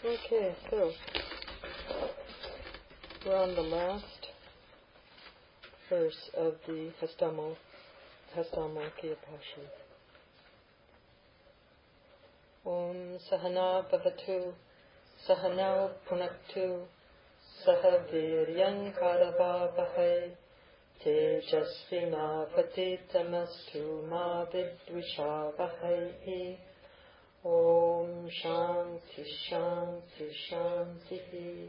Okay, so we're on the last verse of the Hastamokya Passion. Om Sahana Bhavatu Sahanau Punaktu Saha Viryan Karavavahai Tejasvina Patitamastu Ma Vidvishavahai. Om Shanti Shanti Shanti.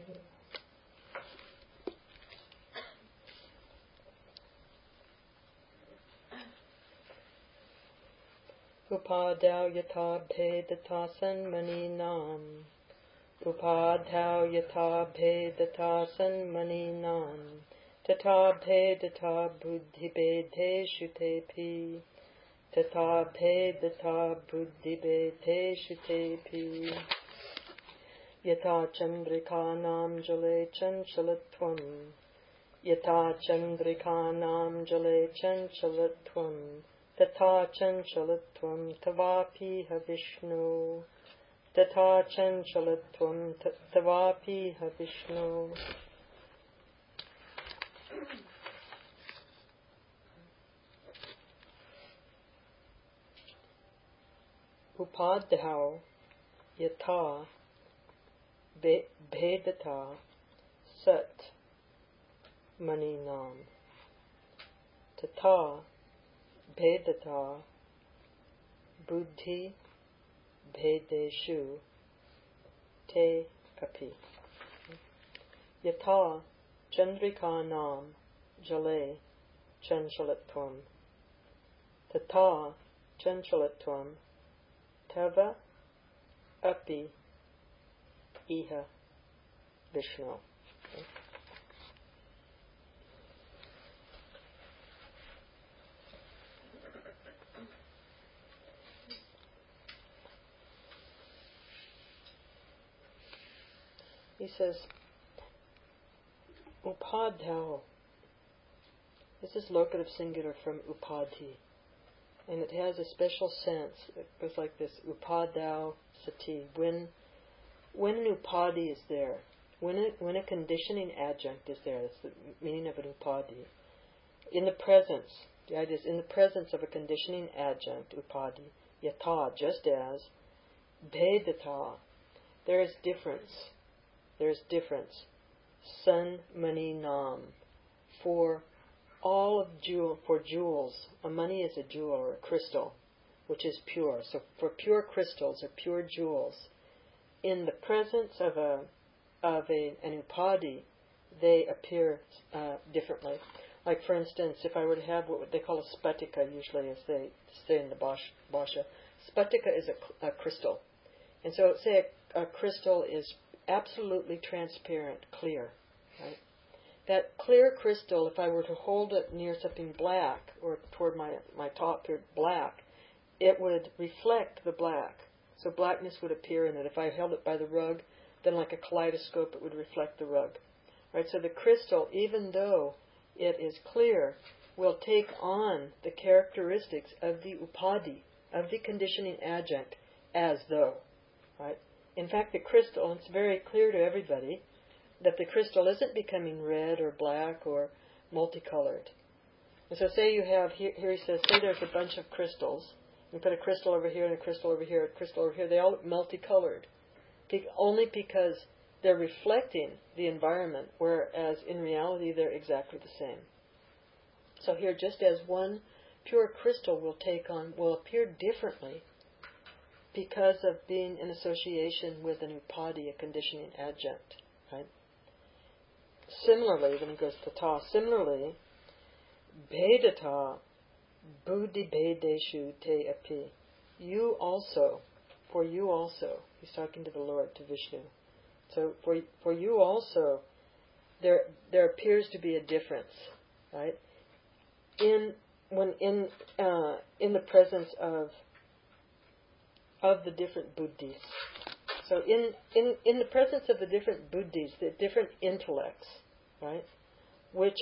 Upadau yata bhedata mani nam. Upadau yata bhedata mani nam. Tata bhedata buddhi bedeshu tepi. Tata bhedata buddhi bedeshu tepi. Yata chandrikanam jale chanchalatvam. Yata chandrikanam jale chanchalatvam. Tata chanchalatvam tavapi ha Vishnu. Tata chanchalatvam tavapi ha Vishnu. Upadhau yata bhedata sat maninam. Tata bhedata buddhi bhedeshu te api. Yata chandrikanam jale chanchalatvam. Tata chanchalatvam tava api iha Vishnu. He says, Upadhau. This is locative singular from upadhi. And it has a special sense. It goes like this, Upadhau sati. When an upadhi is there, when a conditioning adjunct is there, that's the meaning of an upadhi. In the presence, the idea is in the presence of a conditioning adjunct, upadhi, yata, just as, bhedata, there is difference. There's difference. Sun, mani, nam. For all of jewels, a mani is a jewel or a crystal, which is pure. So for pure crystals or pure jewels, in the presence of an upadhi, they appear differently. Like for instance, if I were to have what they call a spatika, usually as they say in the Bhasha, spatika is a crystal. And so say a crystal is absolutely transparent, clear. Right? That clear crystal, if I were to hold it near something black or toward my top here, black, it would reflect the black. So blackness would appear in it. If I held it by the rug, then like a kaleidoscope, it would reflect the rug. Right? So the crystal, even though it is clear, will take on the characteristics of the upadhi, of the conditioning adjunct, as though. Right? In fact, the crystal, it's very clear to everybody that the crystal isn't becoming red or black or multicolored. And so say you have, here he says, say there's a bunch of crystals. You put a crystal over here and a crystal over here, a crystal over here. They all look multicolored. Only because they're reflecting the environment, whereas in reality they're exactly the same. So here, just as one pure crystal will appear differently because of being in association with an upadhi, a conditioning adjunct. Right? Similarly, when he goes tata, similarly, bhedata buddhi bhedeshu te api. You also, he's talking to the Lord, to Vishnu. So for you also, there appears to be a difference, right? In the presence of the different buddhis. So in the presence of the different buddhis, the different intellects, right, which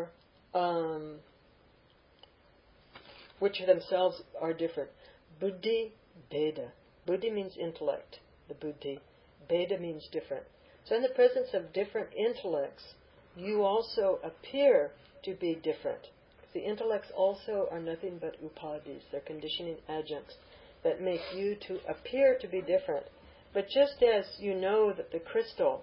themselves are different. Buddhi, Beda. Buddhi means intellect, the buddhi. Bheda means different. So in the presence of different intellects, you also appear to be different. The intellects also are nothing but upadhis. They're conditioning adjuncts that make you to appear to be different. But just as you know that the crystal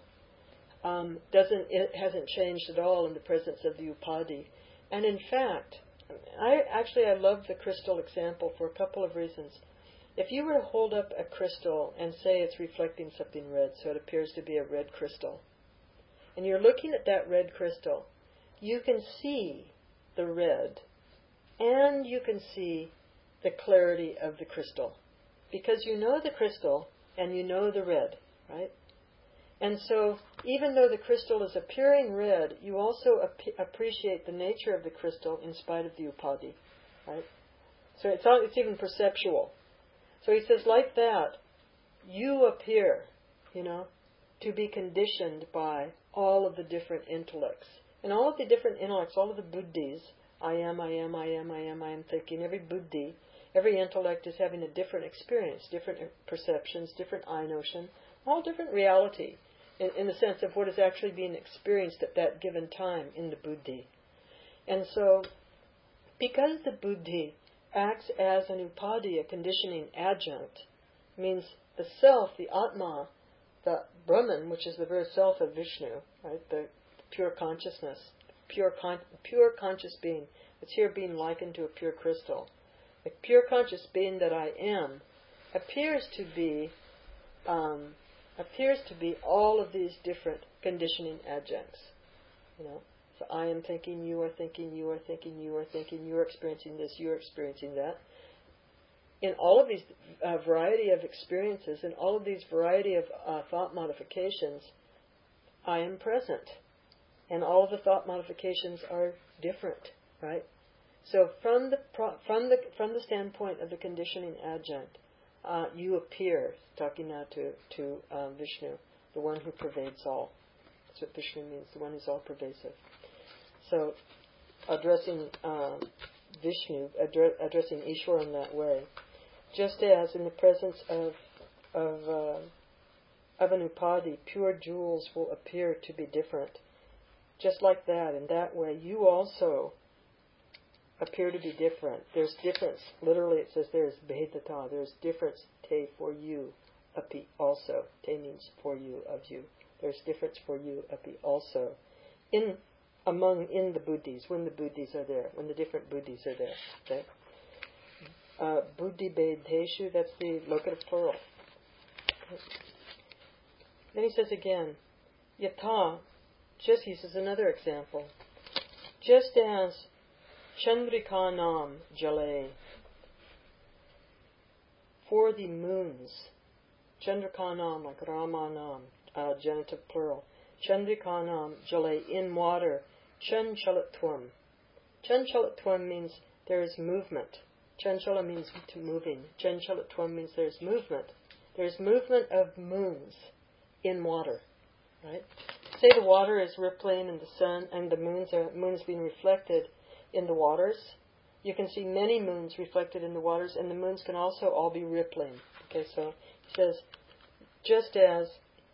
hasn't changed at all in the presence of the upadhi. And in fact, I love the crystal example for a couple of reasons. If you were to hold up a crystal and say it's reflecting something red, so it appears to be a red crystal, and you're looking at that red crystal, you can see the red and you can see the clarity of the crystal. Because you know the crystal and you know the red, right? And so, even though the crystal is appearing red, you also appreciate the nature of the crystal in spite of the upadhi, right? So it's even perceptual. So he says, like that, you appear, to be conditioned by all of the different intellects. And all of the different intellects, all of the buddhis, I am thinking, every buddhi, every intellect is having a different experience, different perceptions, different I notion, all different reality, in the sense of what is actually being experienced at that given time in the buddhi. And so, because the buddhi acts as an upadhi, a conditioning adjunct, means the self, the Atma, the Brahman, which is the very self of Vishnu, right, the pure consciousness, pure conscious being, it's here being likened to a pure crystal. The pure conscious being that I am appears to be all of these different conditioning adjuncts. So I am thinking, you are thinking, you are thinking, you are thinking, you are experiencing this, you are experiencing that. In all of these variety of experiences, in all of these variety of thought modifications, I am present. And all of the thought modifications are different, right? So from the standpoint of the conditioning adjunct, you appear, talking now to Vishnu, the one who pervades all. That's what Vishnu means, the one who's all pervasive. So addressing Vishnu, addressing Ishvara in that way, just as in the presence of an upadhi, pure jewels will appear to be different. Just like that, in that way, you also appear to be different. There's difference. Literally, it says there is bhedata. There's difference, te, for you, api, also. Te means for you, of you. There's difference for you, api, also. In the buddhis, when the buddhis are there, when the different buddhis are there. Okay? Buddhi bedheshu, that's the locative plural. Okay. Then he says again, yatha, he says another example. Just as Chandrikanam Jale, for the moons, Chandrakanam, like Ramanam, genitive plural, Chandrikanam Jale, in water, Chanchalatvam. Chanchalatvam means there is movement. Chanchala means to moving. Chanchalatvam means there is movement. There is movement of moons in water, right? Say the water is rippling and the sun and the moons being reflected in the waters. You can see many moons reflected in the waters, and the moons can also all be rippling. Okay, so he says, just as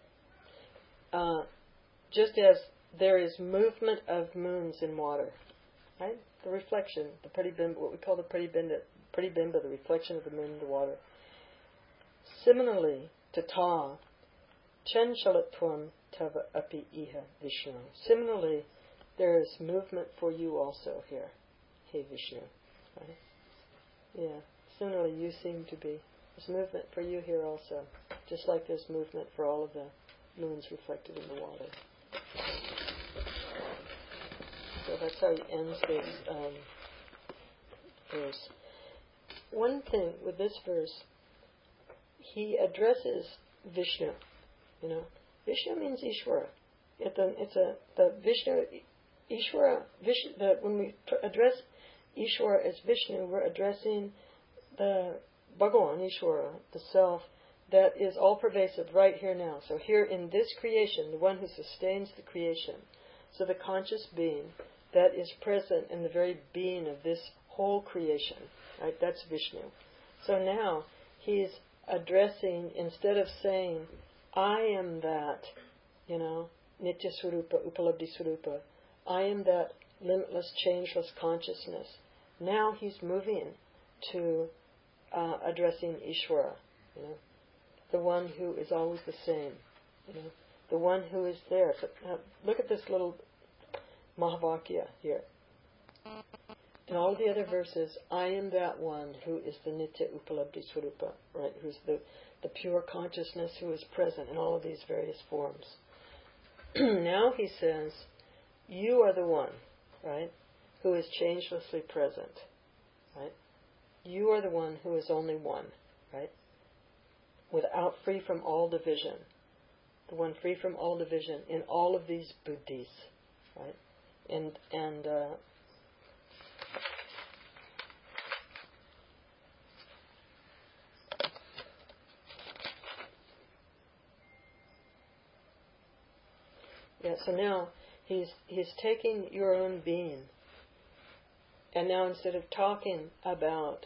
there is movement of moons in water, right? The reflection, the pratibimba, what we call the pratibimba, the reflection of the moon in the water. Similarly, tata, chanchalatvam tava api iha Vishnu. Similarly, there is movement for you also here, hey Vishnu. Right? Yeah. Similarly, you seem to be. There's movement for you here also, just like there's movement for all of the moons reflected in the water. So that's how he ends this verse. One thing with this verse, he addresses Vishnu. Vishnu means Ishvara. When we address Ishvara as Vishnu, we're addressing the Bhagavan, Ishvara, the self that is all pervasive right here now. So here in this creation, the one who sustains the creation. So the conscious being that is present in the very being of this whole creation, right? That's Vishnu. So now he's addressing, instead of saying, I am that, Nitya Swarupa, Upalabdhi Swarupa. I am that limitless, changeless consciousness. Now he's moving to addressing Ishvara, the one who is always the same, the one who is there. So, look at this little Mahavakya here. In all the other verses, I am that one who is the Nitya Upalabdhi Swarupa, right? Who's the pure consciousness who is present in all of these various forms. Now he says, you are the one, right, who is changelessly present, right? You are the one who is only one, right? Without, free from all division. The one free from all division in all of these buddhis, right? So now he's taking your own being, and now instead of talking about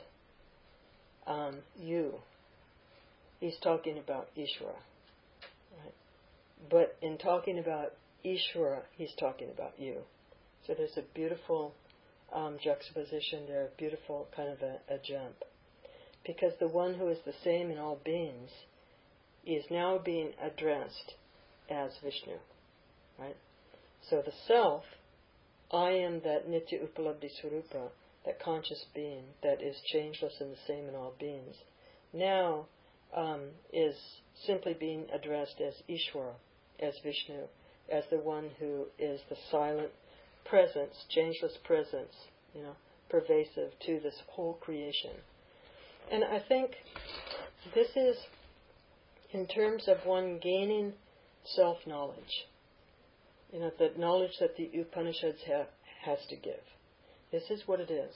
you, he's talking about Ishvara, right? But in talking about Ishvara, he's talking about you. So there's a beautiful juxtaposition there, a beautiful kind of a jump. Because the one who is the same in all beings is now being addressed as Vishnu. Right? So the self, I am that Nitya Upalabdhi Swarupa, that conscious being that is changeless and the same in all beings, now is simply being addressed as Ishvara, as Vishnu, as the one who is the silent presence, changeless presence, pervasive to this whole creation. And I think this is in terms of one gaining self-knowledge. The knowledge that the Upanishads has to give. This is what it is.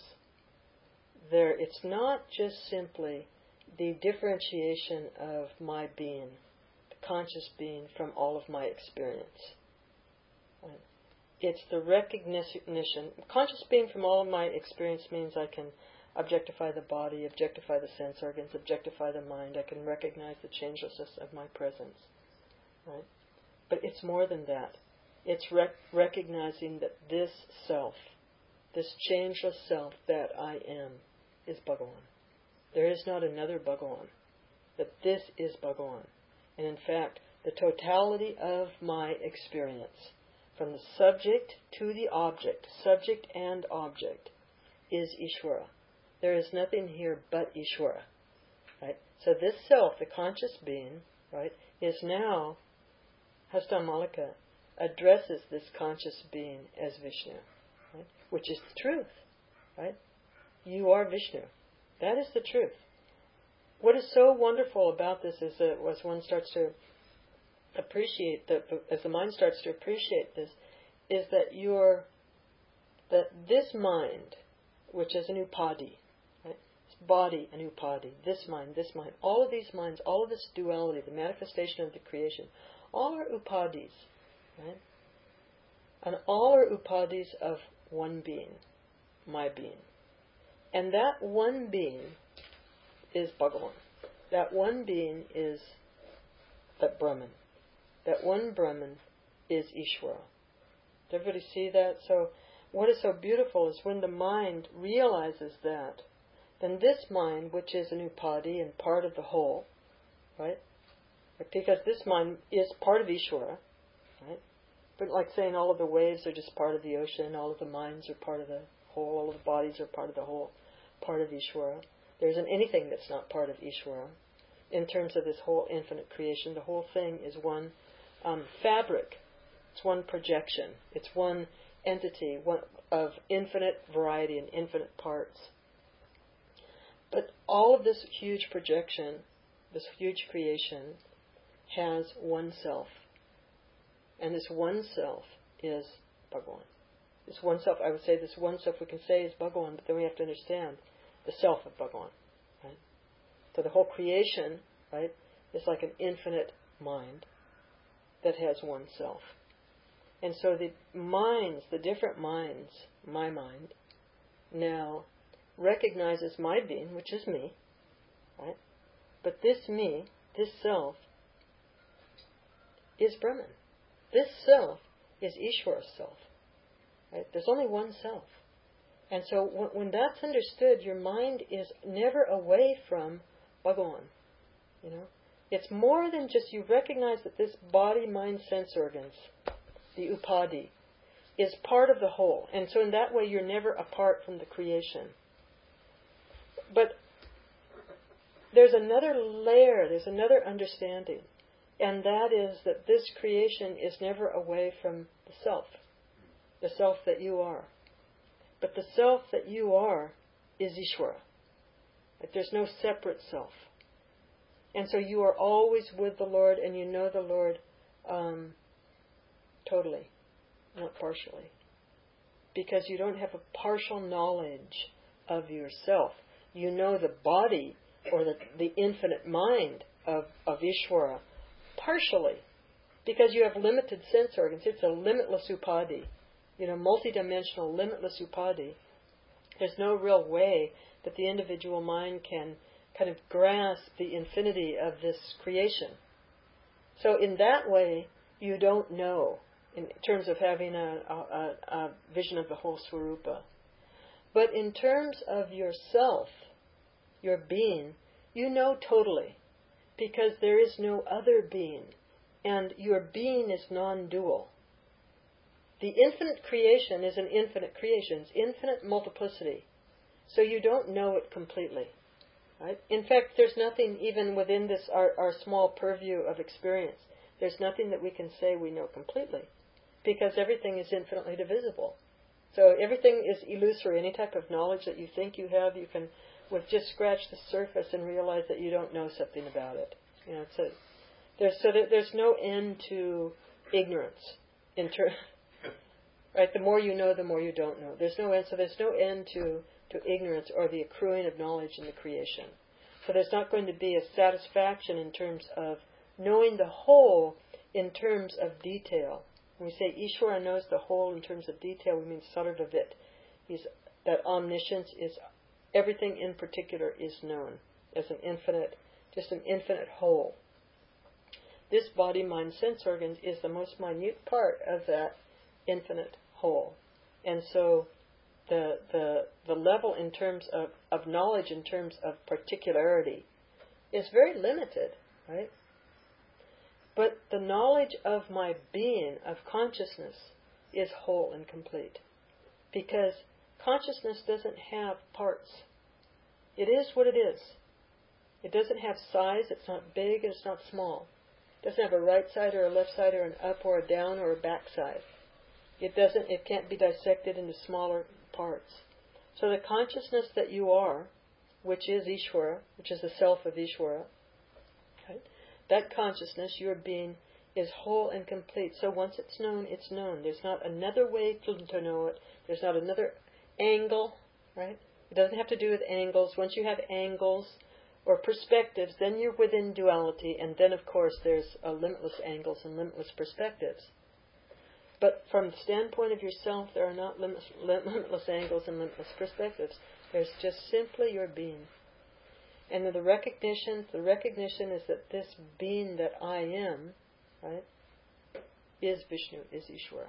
It's not just simply the differentiation of my being, the conscious being, from all of my experience. Right? It's the recognition. Conscious being from all of my experience means I can objectify the body, objectify the sense organs, objectify the mind. I can recognize the changelessness of my presence. Right? But it's more than that. It's recognizing that this self, this changeless self that I am, is Bhagavan. There is not another Bhagavan. That this is Bhagavan. And in fact, the totality of my experience, from the subject to the object, subject and object, is Ishvara. There is nothing here but Ishvara. Right? So this self, the conscious being, right, is now, Hastamalika addresses this conscious being as Vishnu, right? Which is the truth, right? You are Vishnu. That is the truth. What is so wonderful about this is that as one starts to appreciate, as the mind starts to appreciate this, is that this mind, which is an upadi, right? This body, an upadi, this mind, all of these minds, all of this duality, the manifestation of the creation, all are upadis. Right? And all are upadis of one being, my being. And that one being is Bhagavan. That one being is that Brahman. That one Brahman is Ishvara. Does everybody see that? So what is so beautiful is when the mind realizes that, then this mind, which is an upadi and part of the whole, right? Because this mind is part of Ishvara, right? But like saying all of the waves are just part of the ocean, all of the minds are part of the whole, all of the bodies are part of the whole, part of Ishvara. There isn't anything that's not part of Ishvara. In terms of this whole infinite creation, the whole thing is one fabric. It's one projection. It's one entity, one of infinite variety and infinite parts. But all of this huge projection, this huge creation, has one self. And this one self is Bhagavan. This one self, I would say this one self we can say is Bhagavan, but then we have to understand the self of Bhagavan. Right? So the whole creation, right, is like an infinite mind that has one self. And so the minds, the different minds, my mind, now recognizes my being, which is me, right? But this me, this self, is Brahman. This self is Ishvara's self. Right? There's only one self. And so when that's understood, your mind is never away from Bhagavan. You know? It's more than just you recognize that this body, mind, sense organs, the upadhi, is part of the whole. And so in that way you're never apart from the creation. But there's another layer, there's another understanding. And that is that this creation is never away from the self that you are. But the self that you are is Ishvara. Like there's no separate self. And so you are always with the Lord, and you know the Lord totally, not partially. Because you don't have a partial knowledge of yourself. You know the body, or the infinite mind of Ishvara, partially. Because you have limited sense organs. It's a limitless upadhi. You know, multidimensional, limitless upadhi. There's no real way that the individual mind can kind of grasp the infinity of this creation. So in that way, you don't know, in terms of having a vision of the whole Swarupa. But in terms of yourself, your being, you know totally, because there is no other being, and your being is non-dual. The infinite creation is an infinite creation. It's infinite multiplicity. So you don't know it completely. Right? In fact, there's nothing even within this, our small purview of experience. There's nothing that we can say we know completely. Because everything is infinitely divisible. So everything is illusory. Any type of knowledge that you think you have, you can just scratch the surface and realize that you don't know something about it. You know, there's no end to ignorance. Right? The more you know, the more you don't know. There's no end. So there's no end to ignorance or the accruing of knowledge in the creation. So there's not going to be a satisfaction in terms of knowing the whole in terms of detail. When we say Ishvara knows the whole in terms of detail, we mean Sarvavit. That omniscience is everything in particular is known as an infinite whole. This body, mind, sense organs is the most minute part of that infinite whole. And so the level in terms of knowledge, in terms of particularity, is very limited, right? But the knowledge of my being, of consciousness, is whole and complete. Because consciousness doesn't have parts. It is what it is. It doesn't have size, it's not big, and it's not small. It doesn't have a right side or a left side or an up or a down or a back side. It can't be dissected into smaller parts. So the consciousness that you are, which is Ishvara, which is the self of Ishvara, right? That consciousness, your being, is whole and complete. So once it's known, it's known. There's not another way to know it. There's not another angle, right? It doesn't have to do with angles. Once you have angles or perspectives, then you're within duality, and then, of course, there's limitless angles and limitless perspectives. But from the standpoint of yourself, there are not limitless angles and limitless perspectives. There's just simply your being. And the recognition is that this being that I am, right, is Vishnu, is Ishvara.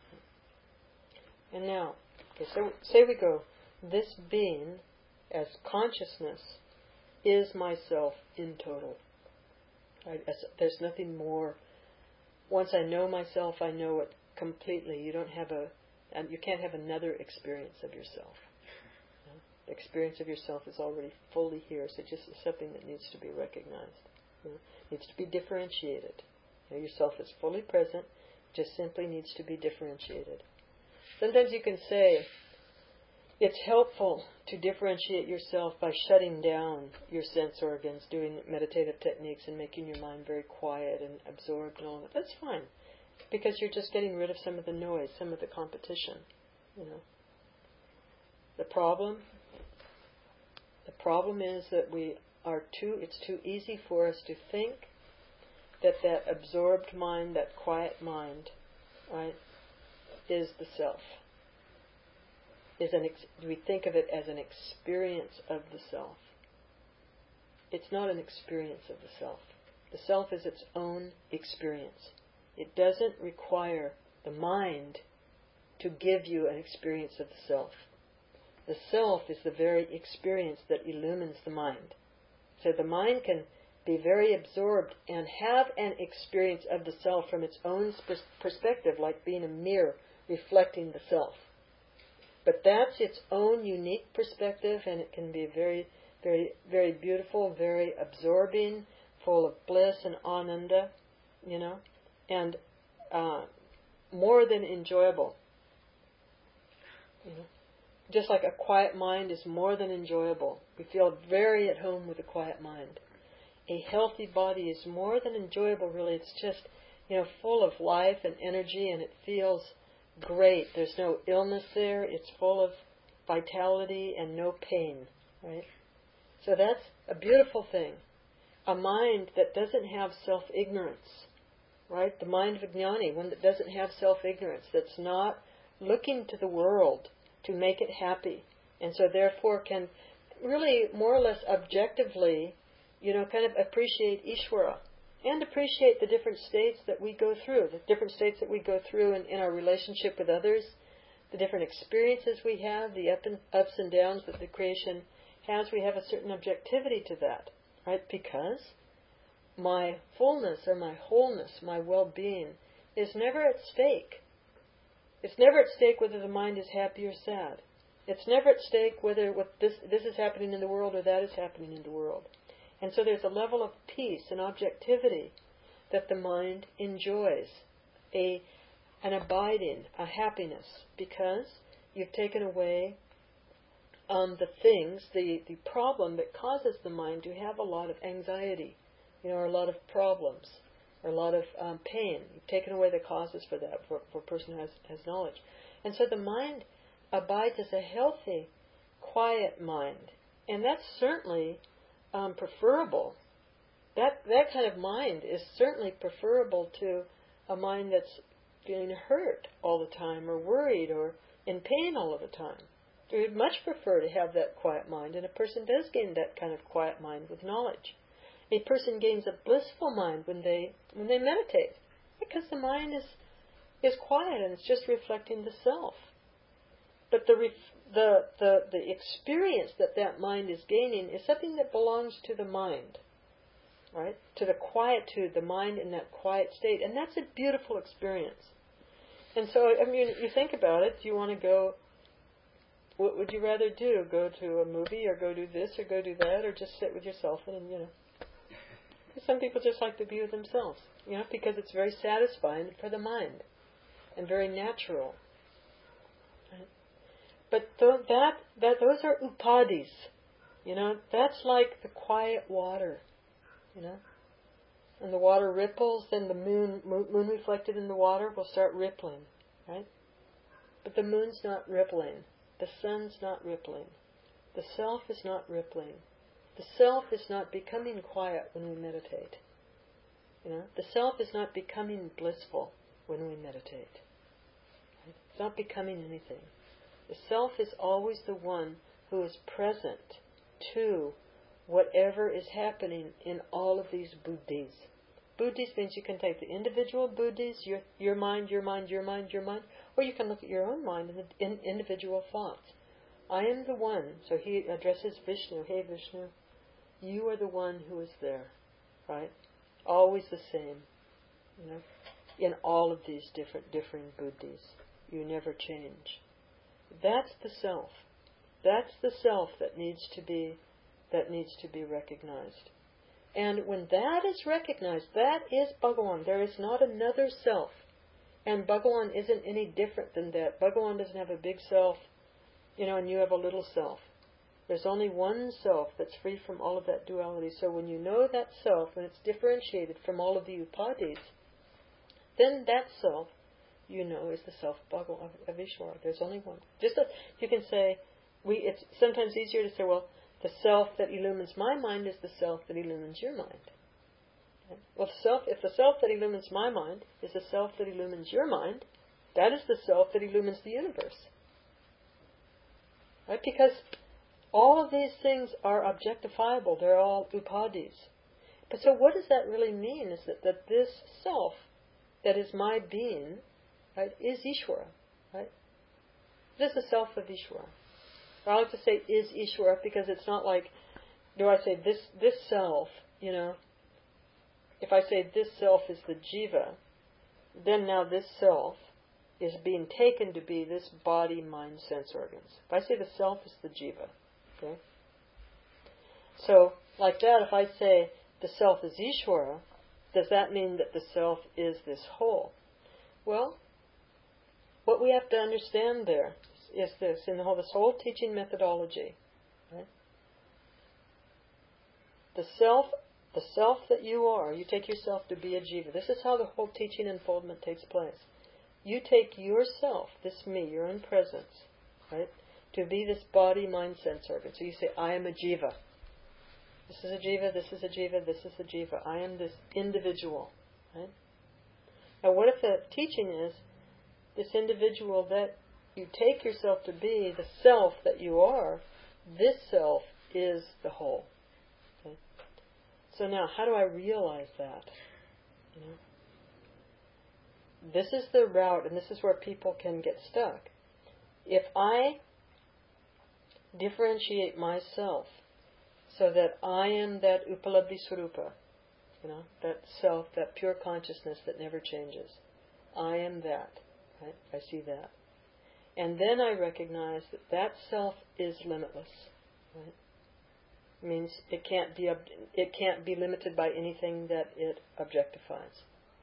And now, so say we go, this being as consciousness is myself in total. Right? There's nothing more. Once I know myself, I know it completely. You can't have another experience of yourself. The experience of yourself is already fully here, so it just is something that needs to be recognized. Needs to be differentiated. Yourself is fully present, just simply needs to be differentiated. Sometimes you can say it's helpful to differentiate yourself by shutting down your sense organs, doing meditative techniques and making your mind very quiet and absorbed and all that. That's fine, because you're just getting rid of some of the noise, some of the competition. The problem is that it's too easy for us to think that absorbed mind, that quiet mind, right, is the self. We think of it as an experience of the self. It's not an experience of the self. The self is its own experience. It doesn't require the mind to give you an experience of the self. The self is the very experience that illumines the mind. So the mind can be very absorbed and have an experience of the self from its own perspective, like being a mirror reflecting the self. But that's its own unique perspective, and it can be very, very, very beautiful, very absorbing, full of bliss and ananda, and more than enjoyable. Just like a quiet mind is more than enjoyable. We feel very at home with a quiet mind. A healthy body is more than enjoyable, really. It's just, full of life and energy, and it feels great. There's no illness there. It's full of vitality and no pain, right? So that's a beautiful thing. A mind that doesn't have self-ignorance, right? The mind of a jnani, one that doesn't have self-ignorance, that's not looking to the world to make it happy, and so therefore can really more or less objectively, kind of appreciate Ishvara and appreciate the different states that we go through, in our relationship with others, the different experiences we have, the ups and downs that the creation has. We have a certain objectivity to that, right? Because my fullness or my wholeness, my well-being, is never at stake. It's never at stake whether the mind is happy or sad. It's never at stake whether this is happening in the world or that is happening in the world. And so there's a level of peace and objectivity that the mind enjoys, an abiding, a happiness, because you've taken away the things, the problem that causes the mind to have a lot of anxiety, or a lot of problems, or a lot of pain. You've taken away the causes for that, for a person who has knowledge. And so the mind abides as a healthy, quiet mind. And that's certainly preferable. That kind of mind is certainly preferable to a mind that's feeling hurt all the time, or worried, or in pain all of the time. We would much prefer to have that quiet mind, and a person does gain that kind of quiet mind with knowledge. A person gains a blissful mind when they meditate, because the mind is quiet and it's just reflecting the self. But the experience that mind is gaining is something that belongs to the mind, right? To the quietude, the mind in that quiet state, and that's a beautiful experience. And so, you think about it. Do you want to go? What would you rather do? Go to a movie, or go do this, or go do that, or just sit with yourself and Some people just like to be with themselves, because it's very satisfying for the mind and very natural. Right? But those are upadhis, that's like the quiet water, And the water ripples, then the moon reflected in the water will start rippling, right? But the moon's not rippling. The sun's not rippling. The self is not rippling. The self is not becoming quiet when we meditate. The self is not becoming blissful when we meditate. Right? It's not becoming anything. The self is always the one who is present to whatever is happening in all of these buddhis. Buddhis means you can take the individual buddhis, your mind, or you can look at your own mind and individual thoughts. I am the one, so he addresses Vishnu, hey Vishnu, you are the one who is there, right? Always the same, in all of these differing buddhis. You never change. That's the self. That's the self that needs to be recognized. And when that is recognized, that is Bhagawan. There is not another self. And Bhagawan isn't any different than that. Bhagawan doesn't have a big self, and you have a little self. There's only one self that's free from all of that duality. So when you know that self, when it's differentiated from all of the upadhis, then that self, is the self of Ishvara. There's only one. Just as you can say, it's sometimes easier to say, well, the self that illumines my mind is the self that illumines your mind. Okay? Well, if the self that illumines my mind is the self that illumines your mind, that is the self that illumines the universe. Right? Because all of these things are objectifiable. They're all upadhis. But so what does that really mean? Is that this self that is my being, right, is Ishvara, right? It is the self of Ishvara. I like to say is Ishvara because it's not like, do I say this self, if I say this self is the jiva, then now this self is being taken to be this body, mind, sense organs. If I say the self is the jiva, okay? So, like that, if I say the self is Ishvara, does that mean that the self is this whole? Well, what we have to understand there is this, in this whole teaching methodology, right? The self that you are, you take yourself to be a jiva. This is how the whole teaching unfoldment takes place. You take yourself, this me, your own presence, right, to be this body, mind, sense organ. So you say, I am a jiva. This is a jiva, this is a jiva, this is a jiva. I am this individual, right? Now what if the teaching is this individual that you take yourself to be, the self that you are, this self is the whole. Okay? So now, how do I realize that? This is the route, and this is where people can get stuck. If I differentiate myself so that I am that upalabdhi swarupa, that self, that pure consciousness that never changes, I am that. Right? I see that. And then I recognize that self is limitless. Right? It means it can't be limited by anything that it objectifies.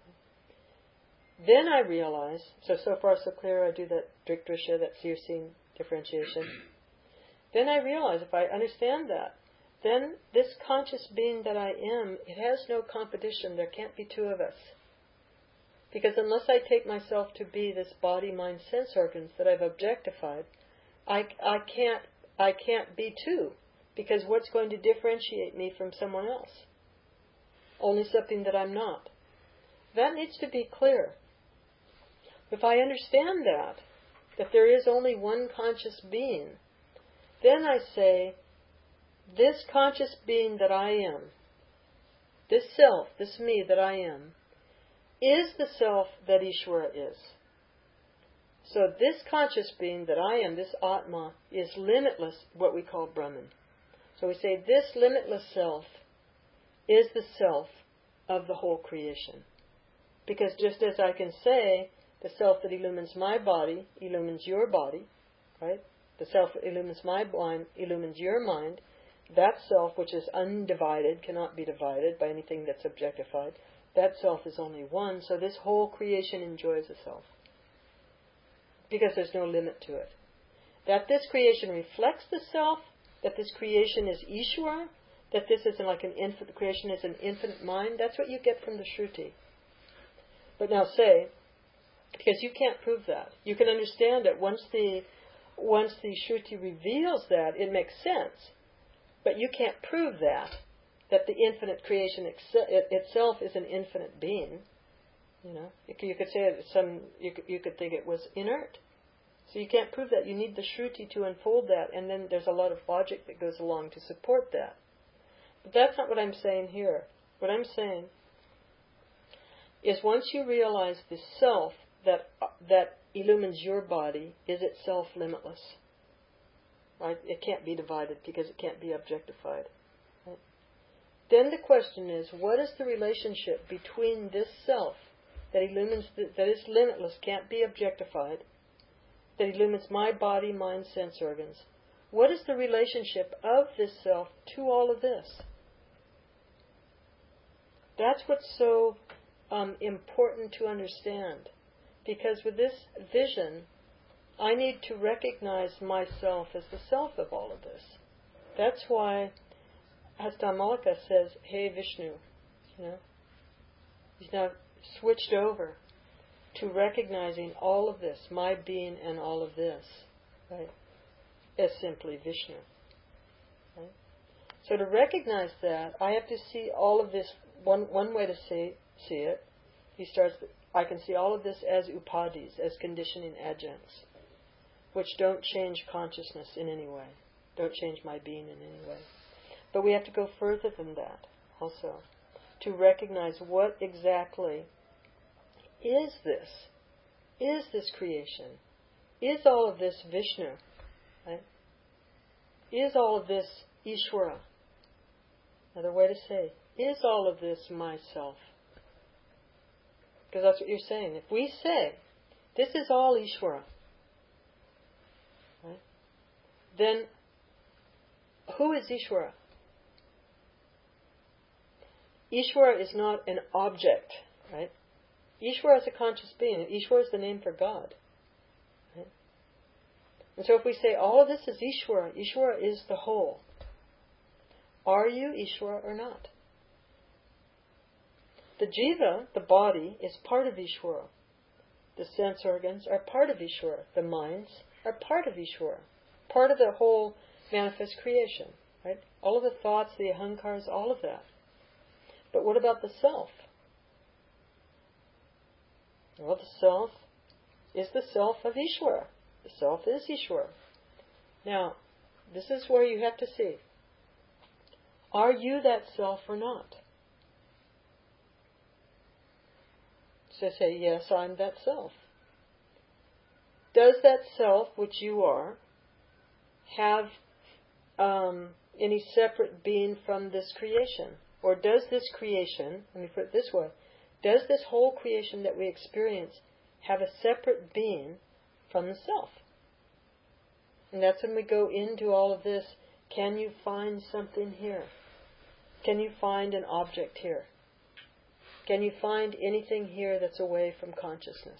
Then I realize, so far so clear, I do that drikdrishya, that seer-seeing differentiation. Then I realize, if I understand that, then this conscious being that I am, it has no competition. There can't be two of us. Because unless I take myself to be this body, mind, sense organs that I've objectified, I can't be two. Because what's going to differentiate me from someone else? Only something that I'm not. That needs to be clear. If I understand that there is only one conscious being, then I say, this conscious being that I am, this self, this me that I am, is the self that Ishvara is. So this conscious being that I am, this Atma, is limitless, what we call Brahman. So we say this limitless self is the self of the whole creation. Because just as I can say, the self that illumines my body illumines your body, right? The self that illumines my mind illumines your mind. That self, which is undivided, cannot be divided by anything that's objectified. That self is only one, so this whole creation enjoys the self. Because there's no limit to it. That this creation reflects the self, that this creation is Ishvara, that this is like an infinite creation, is an infinite mind, that's what you get from the Shruti. But now say, because you can't prove that. You can understand it once the Shruti reveals that, it makes sense. But you can't prove that the infinite creation itself is an infinite being. You could say you could think it was inert. So you can't prove that. You need the Shruti to unfold that, and then there's a lot of logic that goes along to support that. But that's not what I'm saying here. What I'm saying is once you realize the self that illumines your body is itself limitless. Right? It can't be divided because it can't be objectified. Right? Then the question is, what is the relationship between this self that illumines, that is limitless, can't be objectified, that illumines my body, mind, sense organs? What is the relationship of this self to all of this? That's what's so important to understand. Because with this vision, I need to recognize myself as the self of all of this. That's why Hastamalika says, "Hey Vishnu," he's now switched over to recognizing all of this, my being and all of this, right, as simply Vishnu. Right? So to recognize that, I have to see all of this. One way to see it, I can see all of this as upadhis, as conditioning adjuncts, which don't change consciousness in any way, don't change my being in any way. But we have to go further than that also, to recognize what exactly is this? Is this creation? Is all of this Vishnu? Right? Is all of this Ishvara? Another way to say, is all of this myself? Because that's what you're saying. If we say, this is all Ishvara, right? Then who is Ishvara? Ishvara is not an object, right? Ishvara is a conscious being. Ishvara is the name for God. Right? And so if we say all of this is Ishvara, Ishvara is the whole. Are you Ishvara or not? The jiva, the body, is part of Ishvara. The sense organs are part of Ishvara. The minds are part of Ishvara. Part of the whole manifest creation. Right? All of the thoughts, the ahankars, all of that. But what about the self? Well, the self is the self of Ishvara. The self is Ishvara. Now, this is where you have to see. Are you that self or not? So say, yes, I'm that self. Does that self, which you are, have any separate being from this creation? Or does this creation, let me put it this way, does this whole creation that we experience have a separate being from the self? And that's when we go into all of this. Can you find something here? Can you find an object here? Can you find anything here that's away from consciousness?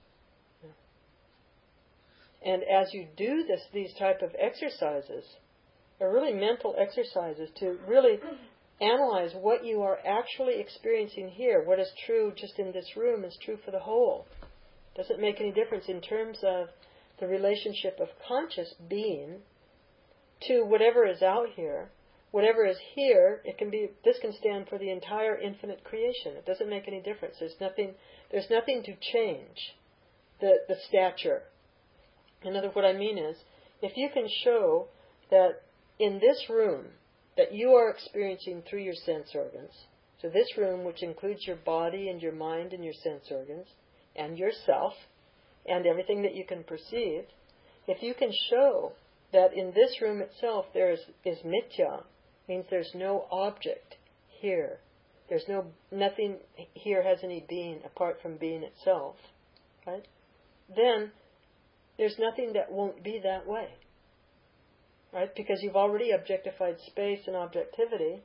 And as you do these type of exercises, are really mental exercises to really analyze what you are actually experiencing here. What is true just in this room is true for the whole. Doesn't make any difference in terms of the relationship of conscious being to whatever is out here. Whatever is here, this can stand for the entire infinite creation. It doesn't make any difference. There's nothing to change the stature. In other words, what I mean is, if you can show that in this room that you are experiencing through your sense organs, so this room, which includes your body and your mind and your sense organs and yourself and everything that you can perceive, if you can show that in this room itself there is mithya, means there's no object here. Nothing here has any being apart from being itself, right? Then there's nothing that won't be that way, right? Because you've already objectified space and objectivity.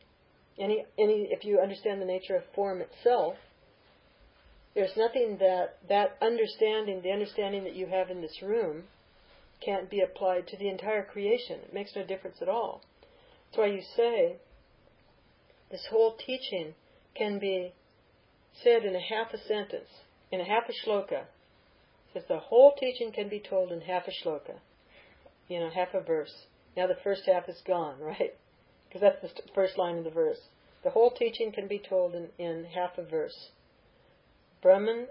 If you understand the nature of form itself, there's nothing that understanding, the understanding that you have in this room, can't be applied to the entire creation. It makes no difference at all. That's why you say this whole teaching can be said in a half a sentence, in a half a shloka. It says the whole teaching can be told in half a shloka, half a verse. Now the first half is gone, right? Because that's the first line of the verse. The whole teaching can be told in half a verse. Brahman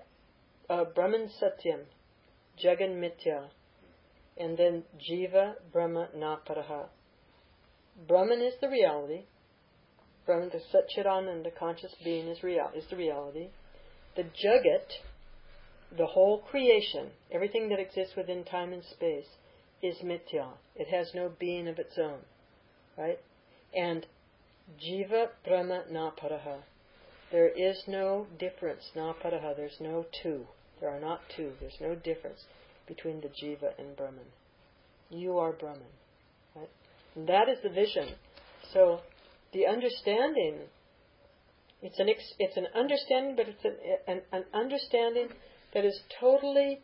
Satyam, Jagan Mithya, and then Jiva Brahma Naparaha. Brahman is the reality. Brahman, the Satchidananda, the conscious being, is the reality. The Jagat, the whole creation, everything that exists within time and space, is mithya. It has no being of its own. Right? And Jiva Brahma Naparaha. There is no difference. Naparaha. There's no two. There are not two. There's no difference between the Jiva and Brahman. You are Brahman. Right? And that is the vision. So the understanding, it's an understanding, but it's an understanding that is totally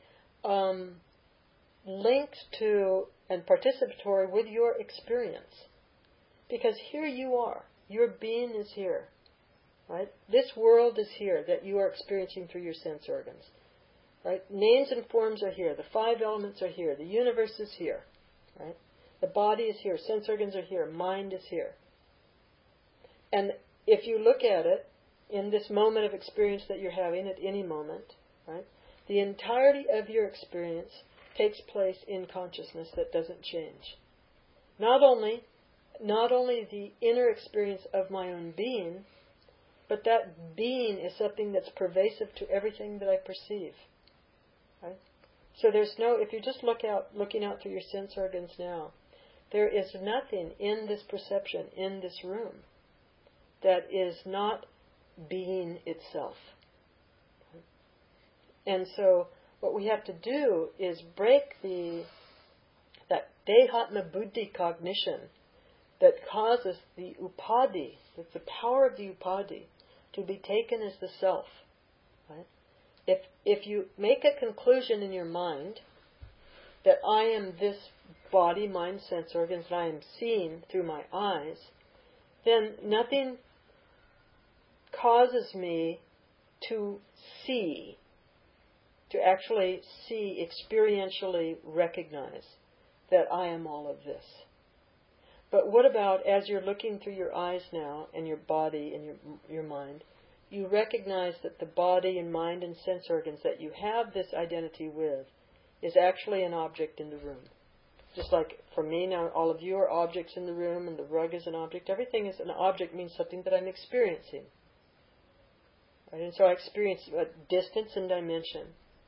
linked to and participatory with your experience. Because here you are. Your being is here. Right? This world is here that you are experiencing through your sense organs. Right? Names and forms are here. The 5 elements are here. The universe is here. Right? The body is here. Sense organs are here. Mind is here. And if you look at it in this moment of experience that you're having at any moment, right? The entirety of your experience takes place in consciousness that doesn't change. Not only the inner experience of my own being, but that being is something that's pervasive to everything that I perceive. Right? So there's no, if you just looking out through your sense organs now, there is nothing in this perception, in this room, that is not being itself. And so what we have to do is break that dehatma buddhi cognition that causes the upadhi, that's the power of the upadhi, to be taken as the self. Right? If you make a conclusion in your mind that I am this body, mind, sense organs, that I am seeing through my eyes, then nothing causes me to see, to actually see, experientially recognize that I am all of this. But what about as you're looking through your eyes now and your body and your mind, you recognize that the body and mind and sense organs that you have this identity with is actually an object in the room. Just like for me now, all of you are objects in the room, and the rug is an object. Everything is an object, means something that I'm experiencing. Right? And so I experience distance and dimension.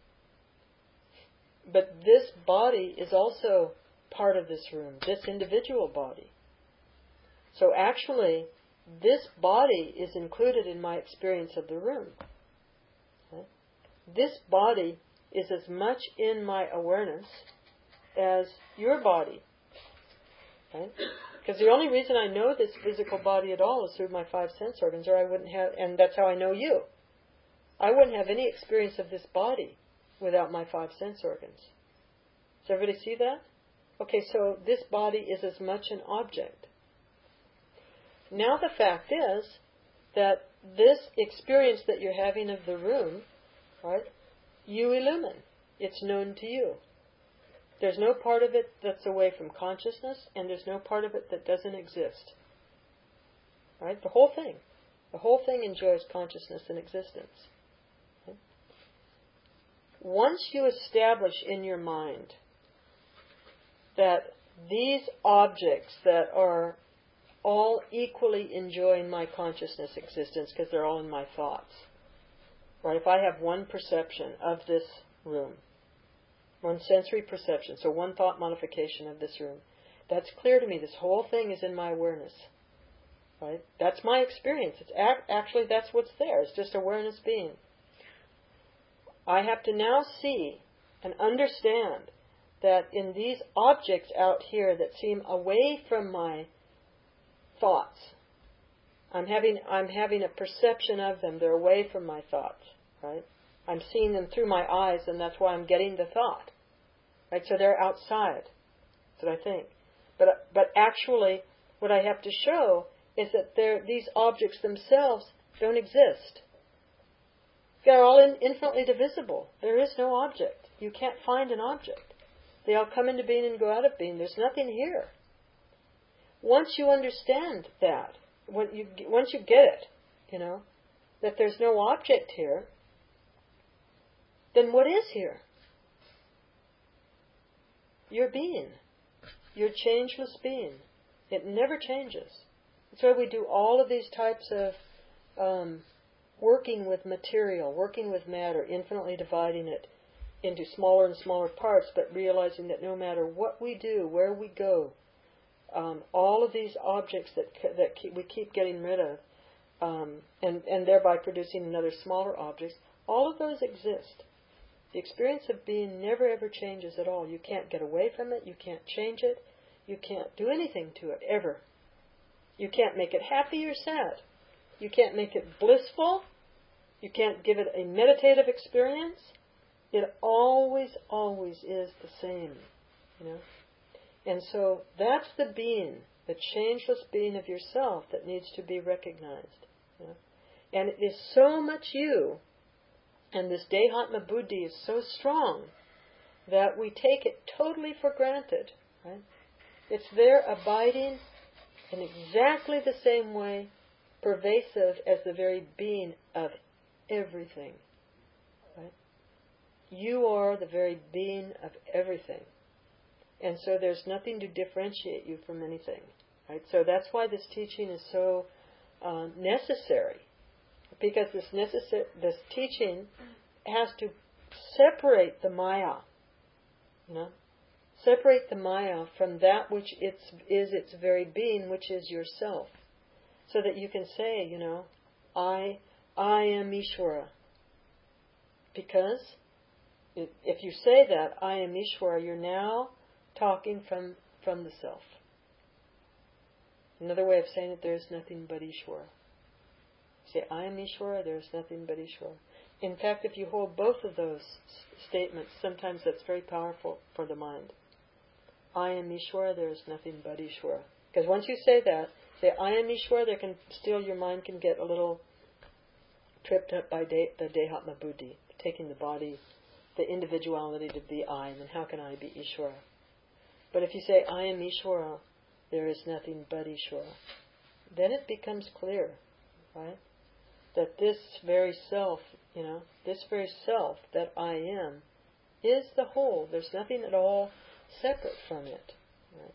But this body is also part of this room, this individual body. So actually, this body is included in my experience of the room. Right? This body is as much in my awareness as your body. Right? Because the only reason I know this physical body at all is through my 5 sense organs, or I wouldn't have, and that's how I know you. I wouldn't have any experience of this body without my 5 sense organs. Does everybody see that? Okay, so this body is as much an object. Now the fact is that this experience that you're having of the room, right, you illumine. It's known to you. There's no part of it that's away from consciousness, and there's no part of it that doesn't exist. Right? The whole thing enjoys consciousness and existence. Okay? Once you establish in your mind that these objects that are all equally enjoying my consciousness existence because they're all in my thoughts. Right? If I have one perception of this room, one sensory perception, so one thought modification of this room, that's clear to me. This whole thing is in my awareness. Right? That's my experience. It's actually, that's what's there. It's just awareness being. I have to now see and understand that in these objects out here that seem away from my thoughts, I'm having a perception of them. They're away from my thoughts, right? I'm seeing them through my eyes, and that's why I'm getting the thought, right? So they're outside. That's what I think. But actually, what I have to show is that these objects themselves don't exist. They're all infinitely divisible. There is no object. You can't find an object. They all come into being and go out of being. There's nothing here. Once you understand that, once you get it, that there's no object here, then what is here? Your being. Your changeless being. It never changes. That's why we do all of these types of working with material, working with matter, infinitely dividing it into smaller and smaller parts, but realizing that no matter what we do, where we go, all of these objects that we keep getting rid of, and thereby producing another smaller objects, all of those exist. The experience of being never ever changes at all. You can't get away from it. You can't change it. You can't do anything to it, ever. You can't make it happy or sad. You can't make it blissful. You can't give it a meditative experience. It always, always is the same, And so that's the being, the changeless being of yourself that needs to be recognized. And it is so much you, and this Dehatma Buddhi is so strong that we take it totally for granted. Right? It's there abiding in exactly the same way, pervasive as the very being of everything. Right? You are the very being of everything. And so there's nothing to differentiate you from anything. Right? So that's why this teaching is so necessary. because this teaching has to separate the Maya, separate the Maya from that which is its very being, which is yourself, so that you can say, I am Ishvara. Because if you say that, I am Ishvara, you're now talking from the self. Another way of saying it, there is nothing but Ishvara. Say, I am Ishvara, there is nothing but Ishvara. In fact, if you hold both of those statements, sometimes that's very powerful for the mind. I am Ishvara, there is nothing but Ishvara. Because once you say that, say, I am Ishvara, your mind can get a little tripped up by the Dehatma Buddhi, taking the body, the individuality to be I, and then how can I be Ishvara? But if you say, I am Ishvara, there is nothing but Ishvara, then it becomes clear, right? That this very self, this very self that I am, is the whole. There's nothing at all separate from it. Right?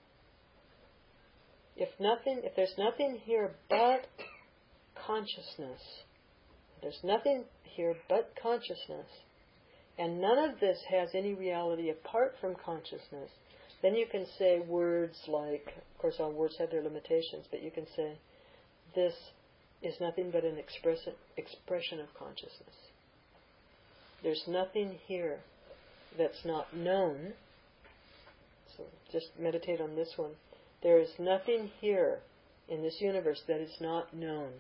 If there's nothing here but consciousness, there's nothing here but consciousness, and none of this has any reality apart from consciousness, then you can say words like, of course all words have their limitations, but you can say, this is nothing but an expression of consciousness. There's nothing here that's not known. So just meditate on this one. There is nothing here in this universe that is not known.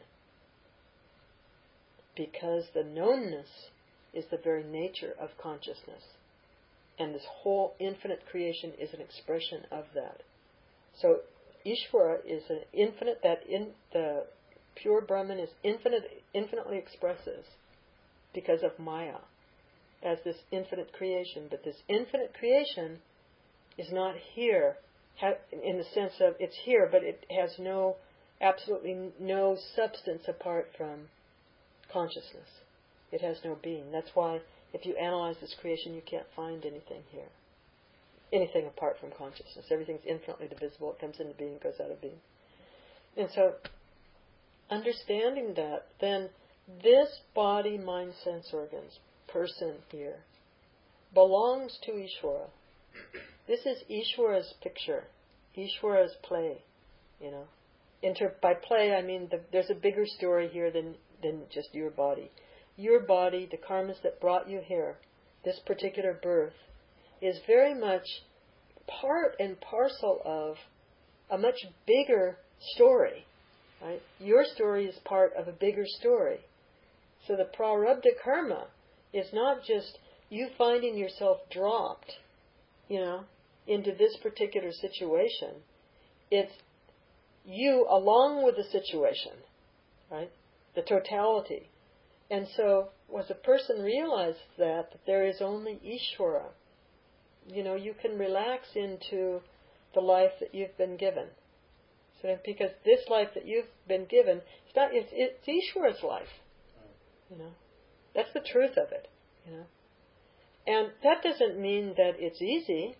Because the knownness is the very nature of consciousness. And this whole infinite creation is an expression of that. So Ishvara is an infinite, the pure Brahman is infinitely expresses because of Maya as this infinite creation. But this infinite creation is not here in the sense of it's here, but it has absolutely no substance apart from consciousness. It has no being. That's why if you analyze this creation, you can't find anything here. Anything apart from consciousness. Everything's infinitely divisible. It comes into being, goes out of being. And so, understanding that, then this body, mind, sense organs, person here, belongs to Ishvara. This is Ishvara's picture. Ishvara's play. By play, I mean there's a bigger story here than just your body. Your body, the karmas that brought you here, this particular birth, is very much part and parcel of a much bigger story. Right? Your story is part of a bigger story. So the prarabdha karma is not just you finding yourself dropped, into this particular situation. It's you along with the situation, right? The totality. And so, as a person realizes that there is only Ishvara, you can relax into the life that you've been given. So, because this life that you've been given, it's Ishvara's life. That's the truth of it. And that doesn't mean that it's easy.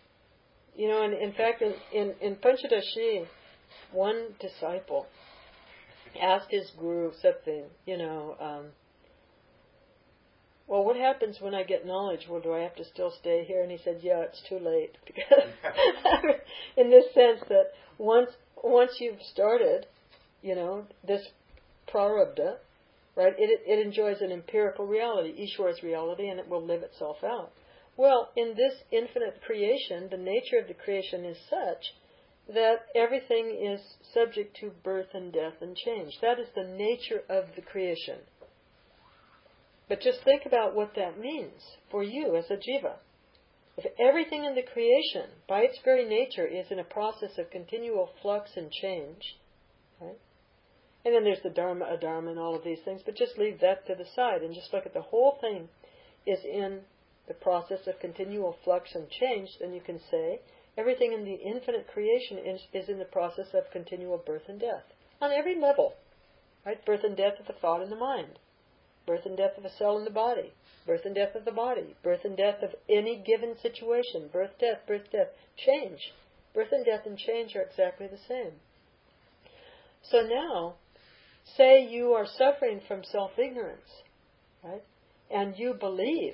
And in fact, in Panchadashi, one disciple asked his guru something, well, what happens when I get knowledge? Well, do I have to still stay here? And he said, yeah, it's too late. Because in this sense that once you've started, this prarabdha, right, it enjoys an empirical reality, Ishvara's reality, and it will live itself out. Well, in this infinite creation, the nature of the creation is such that everything is subject to birth and death and change. That is the nature of the creation. But just think about what that means for you as a jiva. If everything in the creation, by its very nature, is in a process of continual flux and change, right? And then there's the dharma, adharma, and all of these things, but just leave that to the side and just look at the whole thing is in the process of continual flux and change, then you can say everything in the infinite creation is in the process of continual birth and death. On every level, right? Birth and death of the thought and the mind. Birth and death of a cell in the body. Birth and death of the body. Birth and death of any given situation. Birth, death, change. Birth and death and change are exactly the same. So now, say you are suffering from self-ignorance, right? And you believe,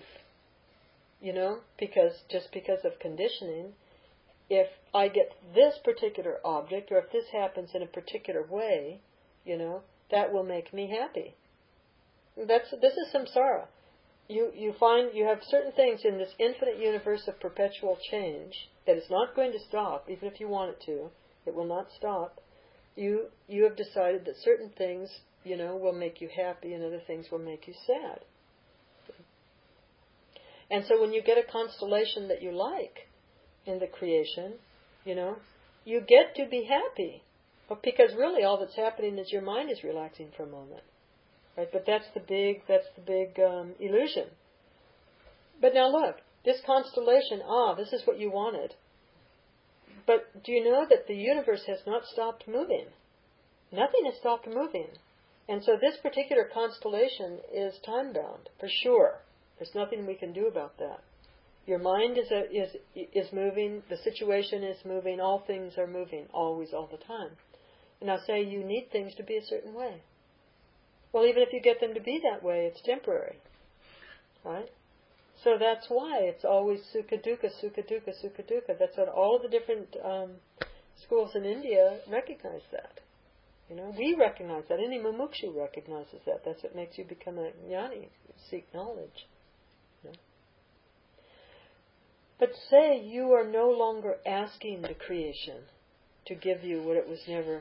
because of conditioning, if I get this particular object, or if this happens in a particular way, that will make me happy. This is samsara. You find you have certain things in this infinite universe of perpetual change that is not going to stop, even if you want it to. It will not stop. You have decided that certain things, will make you happy and other things will make you sad. And so when you get a constellation that you like in the creation, you get to be happy. But because really all that's happening is your mind is relaxing for a moment. Right? But that's the big illusion. But now look, this constellation, this is what you wanted. But do you know that the universe has not stopped moving? Nothing has stopped moving. And so this particular constellation is time-bound, for sure. There's nothing we can do about that. Your mind is moving, the situation is moving, all things are moving, always, all the time. And now say you need things to be a certain way. Well, even if you get them to be that way, it's temporary. Right? So that's why it's always sukha dukkha, sukha dukkha, sukha dukkha. That's what all the different schools in India recognize that. We recognize that. Any mumukshu recognizes that. That's what makes you become a jnani, seek knowledge. But say you are no longer asking the creation to give you what it was never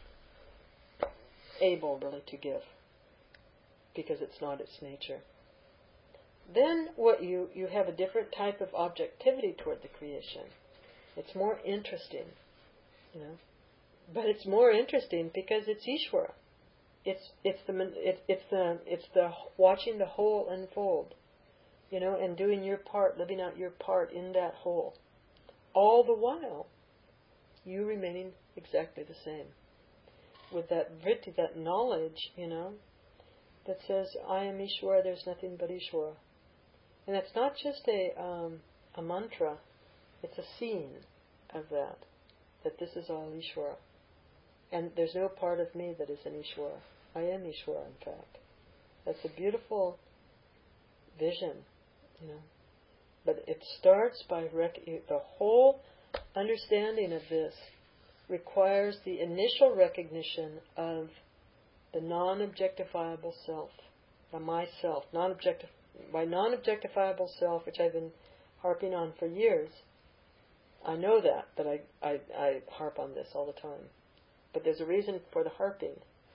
able really to give, because it's not its nature. Then what you have a different type of objectivity toward the creation. It's more interesting, But it's more interesting because it's Ishvara. It's the watching the whole unfold, and doing your part, living out your part in that whole. All the while, you remaining exactly the same. With that vritti, that knowledge, that says, I am Ishvara, there's nothing but Ishvara. And it's not just a mantra, it's a scene of that this is all Ishvara. And there's no part of me that is an Ishvara. I am Ishvara, in fact. That's a beautiful vision, But it starts by the whole understanding of this requires the initial recognition of the non-objectifiable self, the myself, my non-objectifiable self, which I've been harping on for years. I know that I harp on this all the time. But there's a reason for the harping.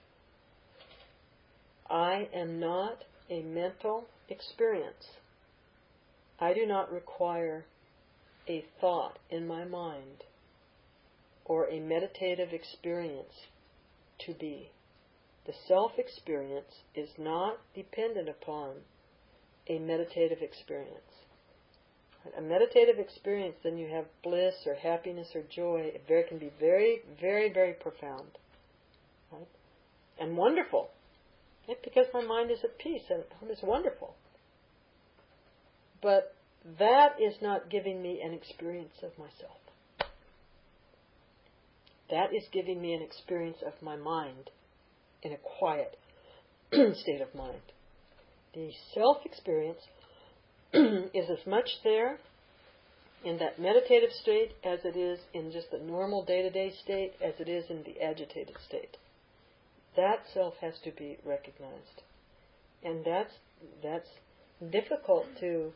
I am not a mental experience. I do not require a thought in my mind or a meditative experience to be. The self-experience is not dependent upon a meditative experience. A meditative experience, then you have bliss or happiness or joy. It can be very, very, very profound, right? And wonderful, right? Because my mind is at peace and it's wonderful. But that is not giving me an experience of myself. That is giving me an experience of my mind in a quiet state of mind. The self-experience is as much there in that meditative state as it is in just the normal day-to-day state, as it is in the agitated state. That self has to be recognized. And that's difficult to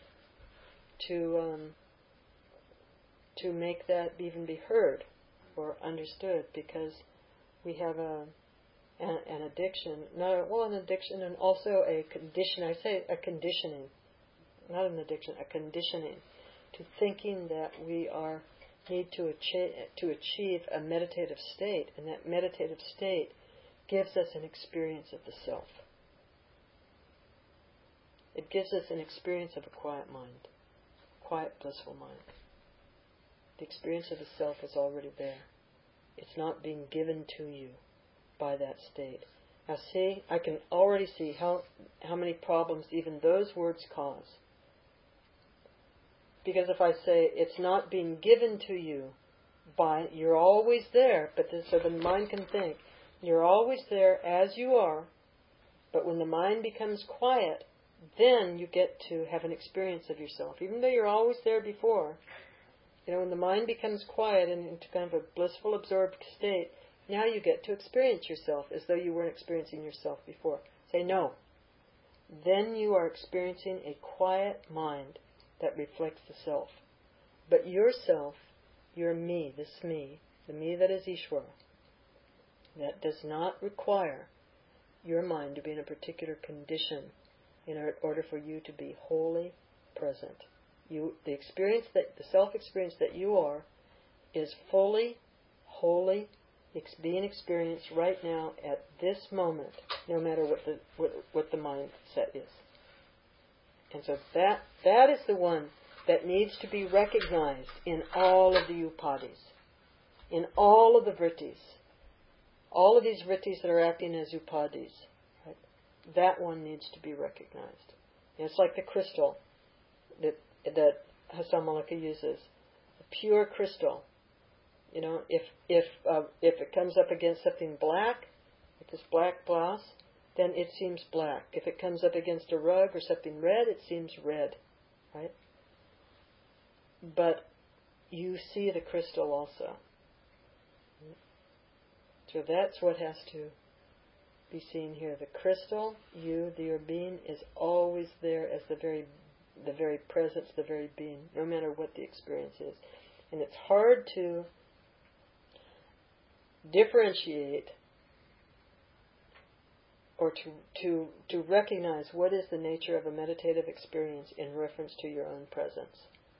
make that even be heard or understood, because we have an addiction, an addiction and also a condition. I say a conditioning, not an addiction, a conditioning to thinking that we need to achieve a meditative state, and that meditative state gives us an experience of the self. It gives us an experience of a quiet mind, quiet, blissful mind. The experience of the self is already there. It's not being given to you by that state. Now see, I can already see how many problems even those words cause. Because if I say it's not being given to you by, you're always there, but so the mind can think, You're always there as you are, but when the mind becomes quiet, then you get to have an experience of yourself. Even though you're always there before, when the mind becomes quiet and into kind of a blissful, absorbed state, now you get to experience yourself as though you weren't experiencing yourself before. Say no. Then you are experiencing a quiet mind that reflects the self. But yourself, your me, this me, the me that is Ishvara, that does not require your mind to be in a particular condition in order for you to be wholly present. The self-experience that you are is fully, wholly being experienced right now at this moment, no matter what the mindset is. And so that is the one that needs to be recognized in all of the upadhis, in all of the vrittis, all of these vrittis that are acting as upadhis. Right? That one needs to be recognized. And it's like the crystal that Hasamalaka uses, a pure crystal. If it comes up against something black, like this black glass, then it seems black. If it comes up against a rug or something red, it seems red, right? But you see the crystal also. So that's what has to be seen here. The crystal, your being, is always there as the very presence, the very being, no matter what the experience is. And it's hard to differentiate or to recognize what is the nature of a meditative experience in reference to your own presence.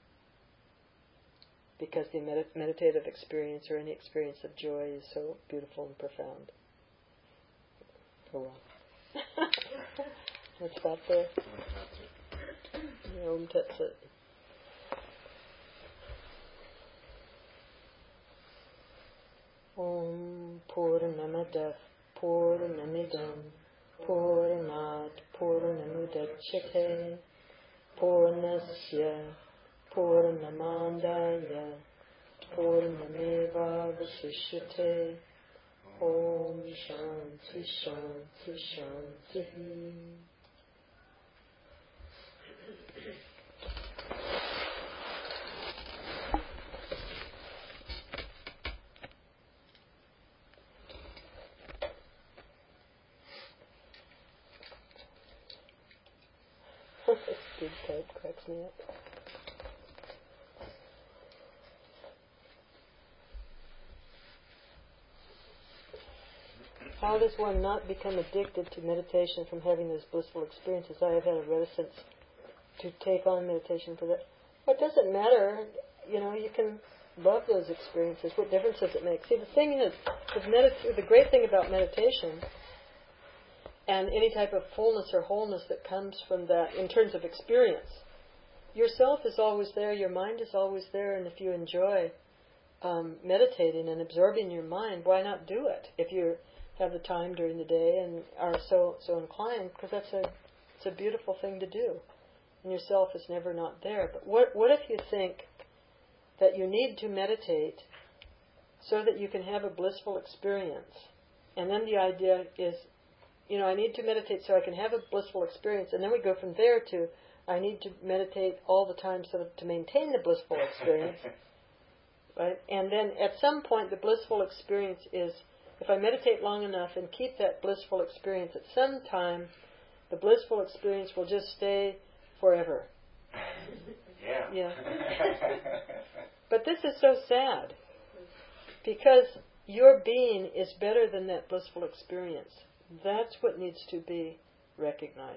Because the meditative experience or any experience of joy is so beautiful and profound. Oh well. Let's stop there. Om Tat Sat. Om Purnamada Purnamidam Purnat Purnamudachyate Purnasya Purnamandaya Purnameva Vasishyate. Om Shanti Shanti Shanti. This big type cracks me up. How does one not become addicted to meditation from having those blissful experiences? I have had a reticence to take on meditation for that. Well, it doesn't matter. You can love those experiences. What difference does it make? See, the thing is, the great thing about meditation and any type of fullness or wholeness that comes from that in terms of experience, yourself is always there, your mind is always there, and if you enjoy meditating and absorbing your mind, why not do it? If you have the time during the day and are so inclined, because it's a beautiful thing to do. And yourself is never not there. But what if you think that you need to meditate so that you can have a blissful experience? And then the idea is, I need to meditate so I can have a blissful experience. And then we go from there to, I need to meditate all the time to maintain the blissful experience. Right? And then at some point the blissful experience is, if I meditate long enough and keep that blissful experience, at some time the blissful experience will just stay forever. Yeah. But this is so sad, because your being is better than that blissful experience. That's what needs to be recognized.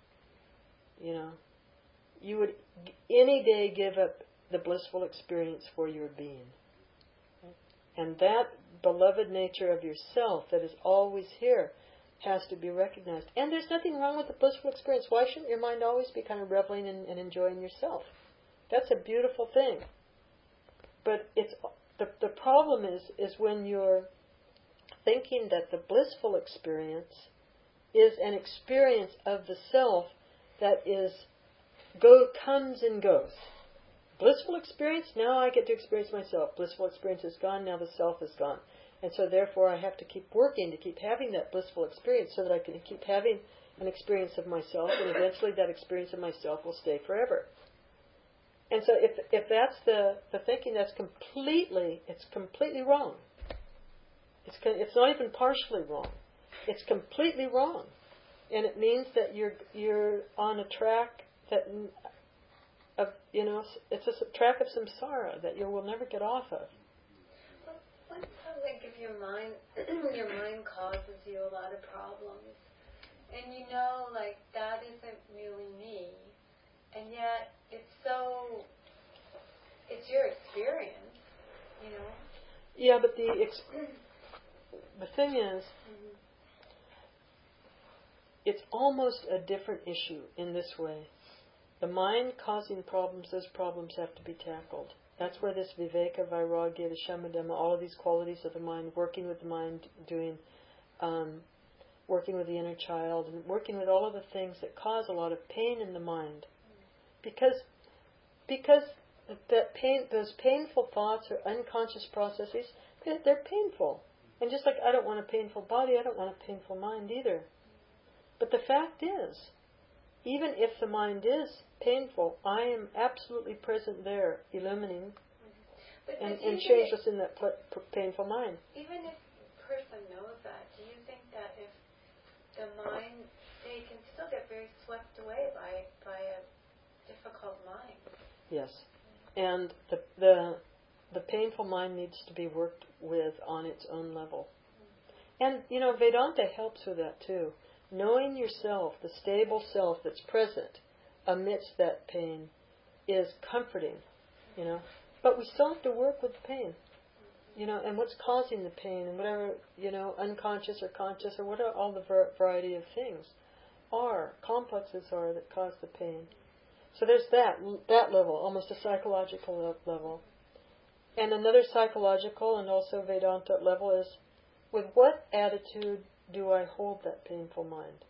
You would any day give up the blissful experience for your being. And that beloved nature of yourself that is always here has to be recognized. And there's nothing wrong with the blissful experience. Why shouldn't your mind always be kind of reveling and enjoying yourself? That's a beautiful thing. But it's the problem is when you're thinking that the blissful experience is an experience of the self that comes and goes. Blissful experience, now I get to experience myself. Blissful experience is gone, now the self is gone. And so therefore I have to keep working to keep having that blissful experience so that I can keep having an experience of myself, and eventually that experience of myself will stay forever. And so if that's the thinking, it's completely wrong. It's not even partially wrong. It's completely wrong. And it means that you're on a track it's a track of samsara that you will never get off of. What like if your mind causes you a lot of problems, and like that isn't really me, and yet it's your experience, Yeah, but the thing is, it's almost a different issue in this way. The mind causing problems, those problems have to be tackled. That's where this viveka, vairagya, the shamadhamma, all of these qualities of the mind, working with the mind, working with the inner child, and working with all of the things that cause a lot of pain in the mind. Because that pain, those painful thoughts or unconscious processes, they're painful. And just like I don't want a painful body, I don't want a painful mind either. But the fact is, even if the mind is painful, I am absolutely present there, illuminating and change us in that painful mind. Even if a person knows that, do you think that if the mind, they can still get very swept away by a difficult mind? Yes. And the painful mind needs to be worked with on its own level. And, Vedanta helps with that too. Knowing yourself, the stable self that's present amidst that pain, is comforting, But we still have to work with the pain, and what's causing the pain, and whatever, unconscious or conscious, or whatever, all the variety of things complexes are that cause the pain. So there's that level, almost a psychological level. And another psychological and also Vedanta level is, with what attitude do I hold that painful mind?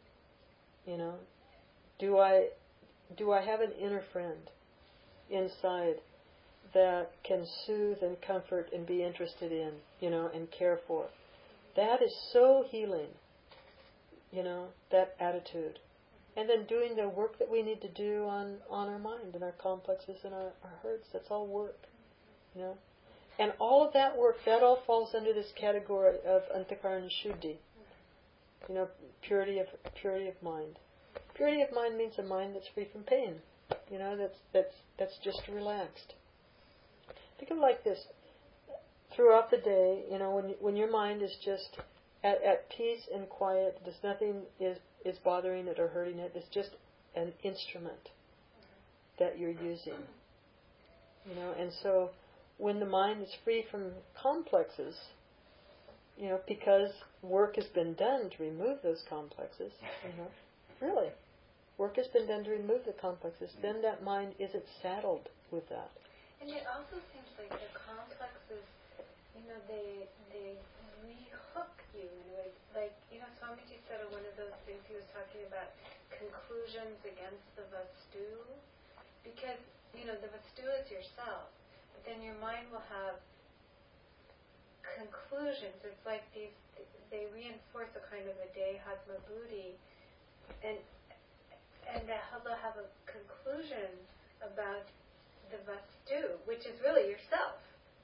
Do I have an inner friend inside that can soothe and comfort and be interested in, and care for? That is so healing, that attitude. And then doing the work that we need to do on our mind and our complexes and our hurts, that's all work, And all of that work, that all falls under this category of antakarana shuddhi, purity of mind. Purity of mind means a mind that's free from pain, that's just relaxed. Think of it like this: throughout the day, when your mind is just at peace and quiet, there's nothing is bothering it or hurting it. It's just an instrument that you're using, And so, when the mind is free from complexes, because work has been done to remove those complexes, really, work has been done to remove the complexes, then that mind isn't saddled with that. And it also seems like the complexes, they rehook you in a way. Like, Swamiji said one of those things, he was talking about conclusions against the vastu, because, the vastu is yourself, but then your mind will have conclusions. It's like they reinforce a kind of a dehatma buddhi, and they'll have a conclusion about the vastu, which is really yourself,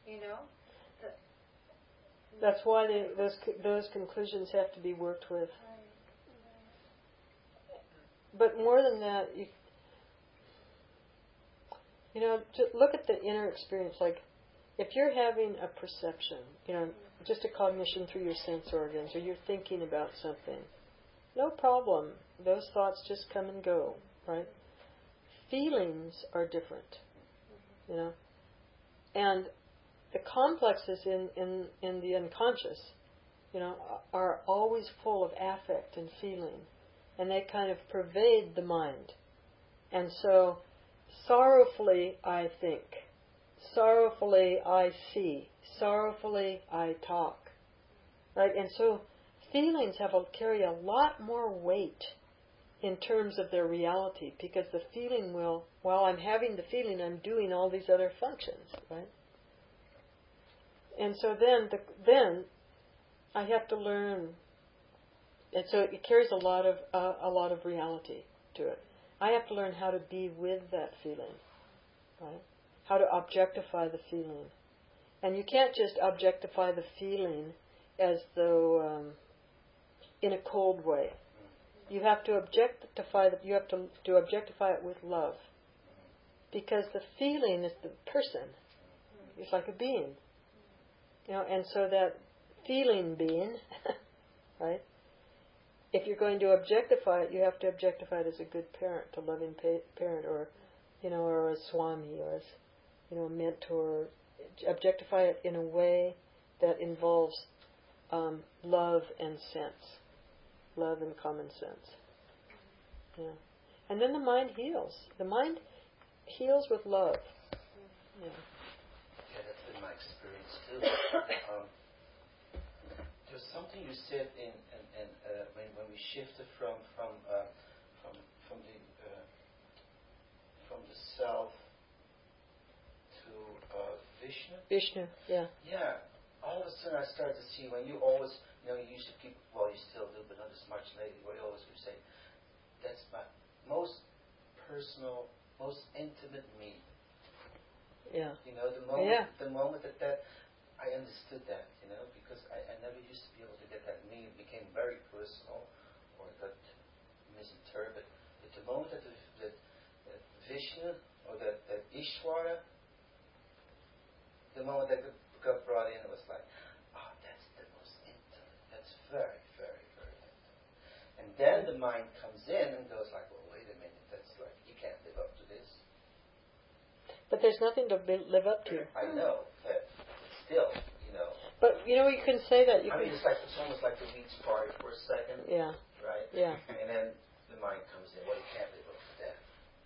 That's why those conclusions have to be worked with. Right. But more than that, to look at the inner experience. Like, if you're having a perception, just a cognition through your sense organs, or you're thinking about something, no problem. Those thoughts just come and go, right? Feelings are different, And the complexes in the unconscious, are always full of affect and feeling, and they kind of pervade the mind. And so, sorrowfully I think, sorrowfully I see, sorrowfully I talk, right? And so, feelings carry a lot more weight in terms of their reality, because the feeling while I'm having the feeling, I'm doing all these other functions, right? And so then I have to learn, and so it carries a lot of reality to it. I have to learn how to be with that feeling, right? How to objectify the feeling. And you can't just objectify the feeling as though in a cold way. You have to objectify it with love, because the feeling is the person. It's like a being, and so that feeling being, right? If you're going to objectify it, you have to objectify it as a good parent, a loving parent, or a swami, or as a mentor. Objectify it in a way that involves love and sense, love and common sense. Yeah, and then the mind heals. The mind heals with love. Yeah. Yeah, that's been my experience too. There's something you said when we shifted from the self to Vishnu. Vishnu, yeah. Yeah. All of a sudden, I started to see when you always, you used to keep. Well, you still do, but not as much lately. Where you always would say, "That's my most personal, most intimate me." Yeah. The moment that I understood that, because I never used to be able to get that me. It became very personal, or got misinterpreted. But the moment that Vishnu or that Ishvara, the moment that got brought in, it was like, oh, that's the most intimate. That's very, very, very intimate. And then the mind comes in and goes like, well, wait a minute. That's like, you can't live up to this. But there's nothing to live up to. I know, but still, But you can say that. It's almost like the weeds part for a second. Yeah. Right? Yeah. And then the mind comes in. Well, you can't live up to that.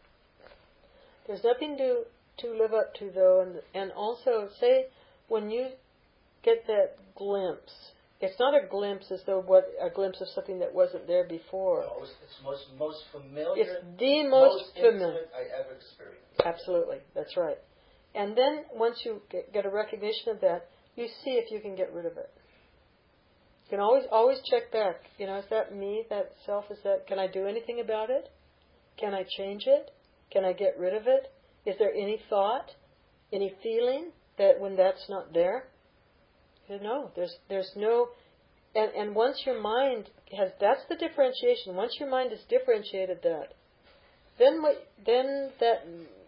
There's nothing to live up to, though, and also say when you get that glimpse, it's not a glimpse as though a glimpse of something that wasn't there before. No, it's most familiar. It's the most familiar I ever experienced. Absolutely, that's right. And then once you get a recognition of that, you see if you can get rid of it. You can always check back. Is that me? That self? Can I do anything about it? Can I change it? Can I get rid of it? Is there any thought, any feeling that when that's not there? No, there's no. And once your mind that's the differentiation. Once your mind has differentiated that, then that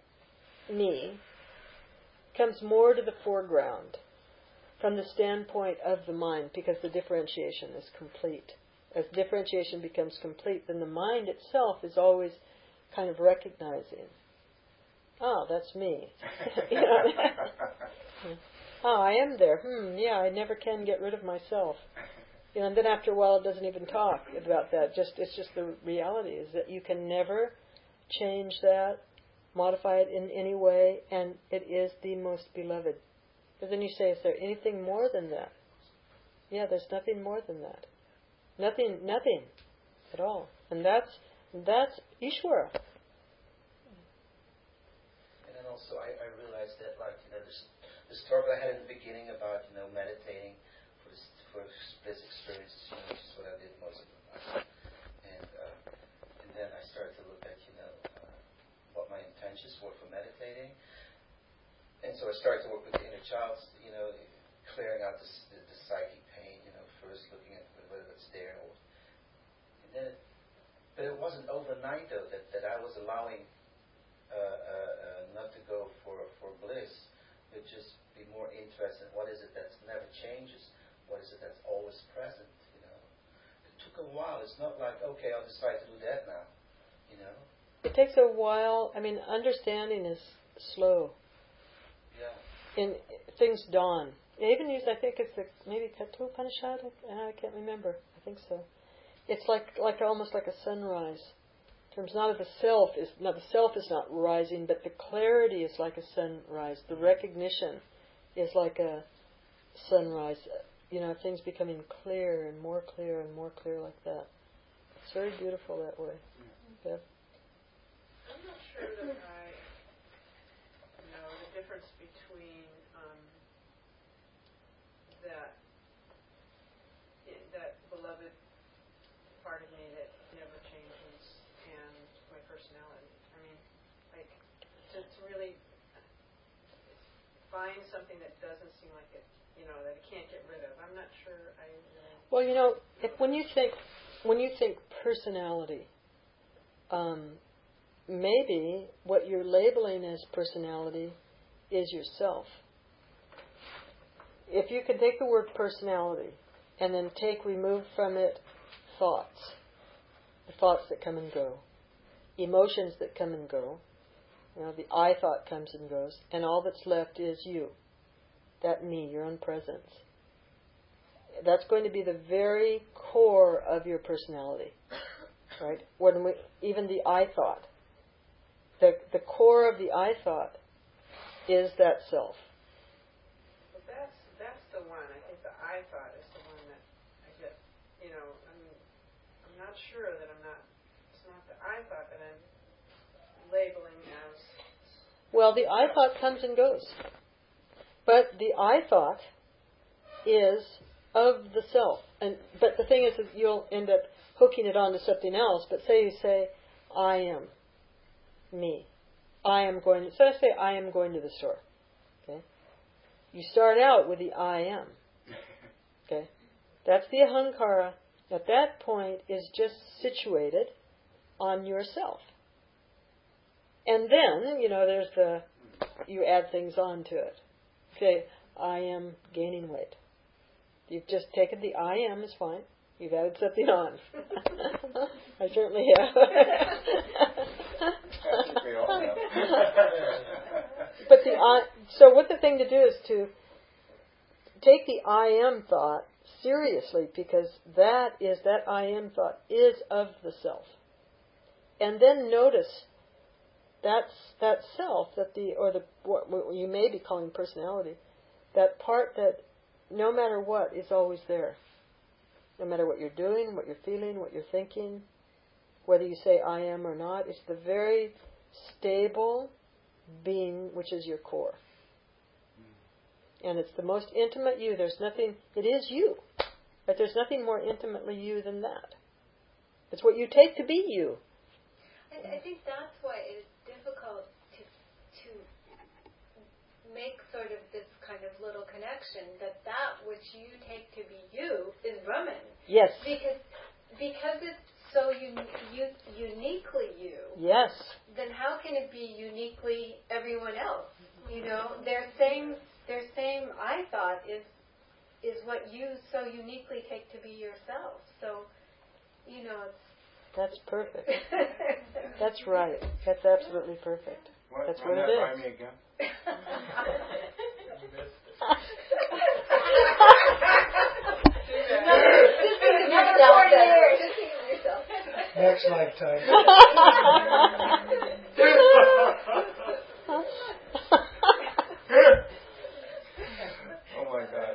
me comes more to the foreground from the standpoint of the mind, because the differentiation is complete. As differentiation becomes complete, then the mind itself is always kind of recognizing, oh, that's me. Oh, I am there. Yeah, I never can get rid of myself. And then after a while, it doesn't even talk about that. It's just the reality is that you can never change that, modify it in any way, and it is the most beloved. But then you say, is there anything more than that? Yeah, there's nothing more than that. Nothing at all. And that's Ishvara. And then also I realized that, the talk I had in the beginning about, meditating for bliss experiences, which is what I did most of the time. And then I started to look at, what my intentions were for meditating. And so I started to work with the inner child, clearing out the psychic pain, first looking at whether it's there. And then but it wasn't overnight, though, that I was allowing not to go for bliss, but just be more interested in what is it that never changes, what is it that's always present, It took a while. It's not like, okay, I'll decide to do that now, It takes a while. Understanding is slow. Yeah. And things dawn. They even use, I think it's maybe Katha Upanishad. I can't remember. I think so. It's like almost like a sunrise. In terms not of the self the self is not rising, but the clarity is like a sunrise. The recognition is like a sunrise. Things becoming clear and more clear and more clear like that. It's very beautiful that way. Yeah. I'm not sure that I know the difference between find something that doesn't seem like it, that it can't get rid of. I'm not sure I really... Well, when you think personality, maybe what you're labeling as personality is yourself. If you can take the word personality and then remove from it thoughts, the thoughts that come and go, emotions that come and go, the I thought comes and goes, and all that's left is you, that me, your own presence. That's going to be the very core of your personality, right? Even the I thought, the core of the I thought is that self. Well, that's the one. I think the I thought is the one that I get. I'm not sure that it's not the I thought that I'm labeling as. Well, the I thought comes and goes, but the I thought is of the self. But the thing is that you'll end up hooking it onto something else. But you say, I am me. So I say, I am going to the store. Okay. You start out with the I am. Okay. That's the ahankara. At that point is just situated on yourself. And then, you add things on to it. Okay, I am gaining weight. You've just taken the I am is fine. You've added something on. I certainly have. But so what the thing to do is to take the I am thought seriously, because that I am thought is of the self. And then notice that self, what you may be calling personality, that part that no matter what is always there. No matter what you're doing, what you're feeling, what you're thinking, whether you say I am or not, it's the very stable being which is your core. And it's the most intimate you. It is you. But there's nothing more intimately you than that. It's what you take to be you. I think that's why it's difficult to make sort of this kind of little connection that which you take to be you is Brahman. Yes. Because it's so uniquely you. Yes. Then how can it be uniquely everyone else? Their same I thought is what you so uniquely take to be yourself. So, it's... That's perfect. That's right. That's absolutely perfect. That's what it is. Buy me again. Next lifetime. Oh my God.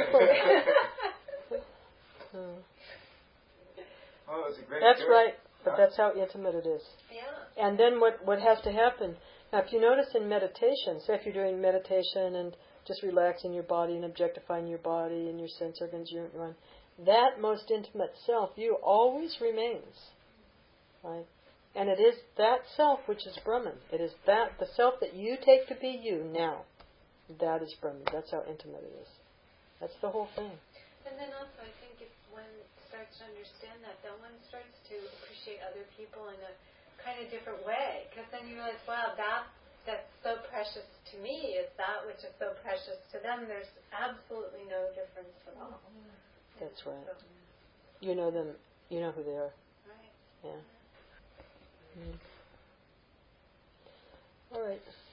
Oh, it's a great That's story. right. But that's how intimate it is. Yeah. And then what has to happen? Now, if you notice in meditation, say if you're doing meditation and just relaxing your body and objectifying your body and your sense organs, that most intimate self, you always remains. Right? And it is that self which is Brahman. It is the self that you take to be you now. That is Brahman. That's how intimate it is. That's the whole thing. And then also, I think if one starts to understand that, then one starts to appreciate other people in a kind of different way. Because then you realize, wow, that's so precious to me is that which is so precious to them. There's absolutely no difference at all. That's right. So, you know them. You know who they are. Right. Yeah. Mm. All right.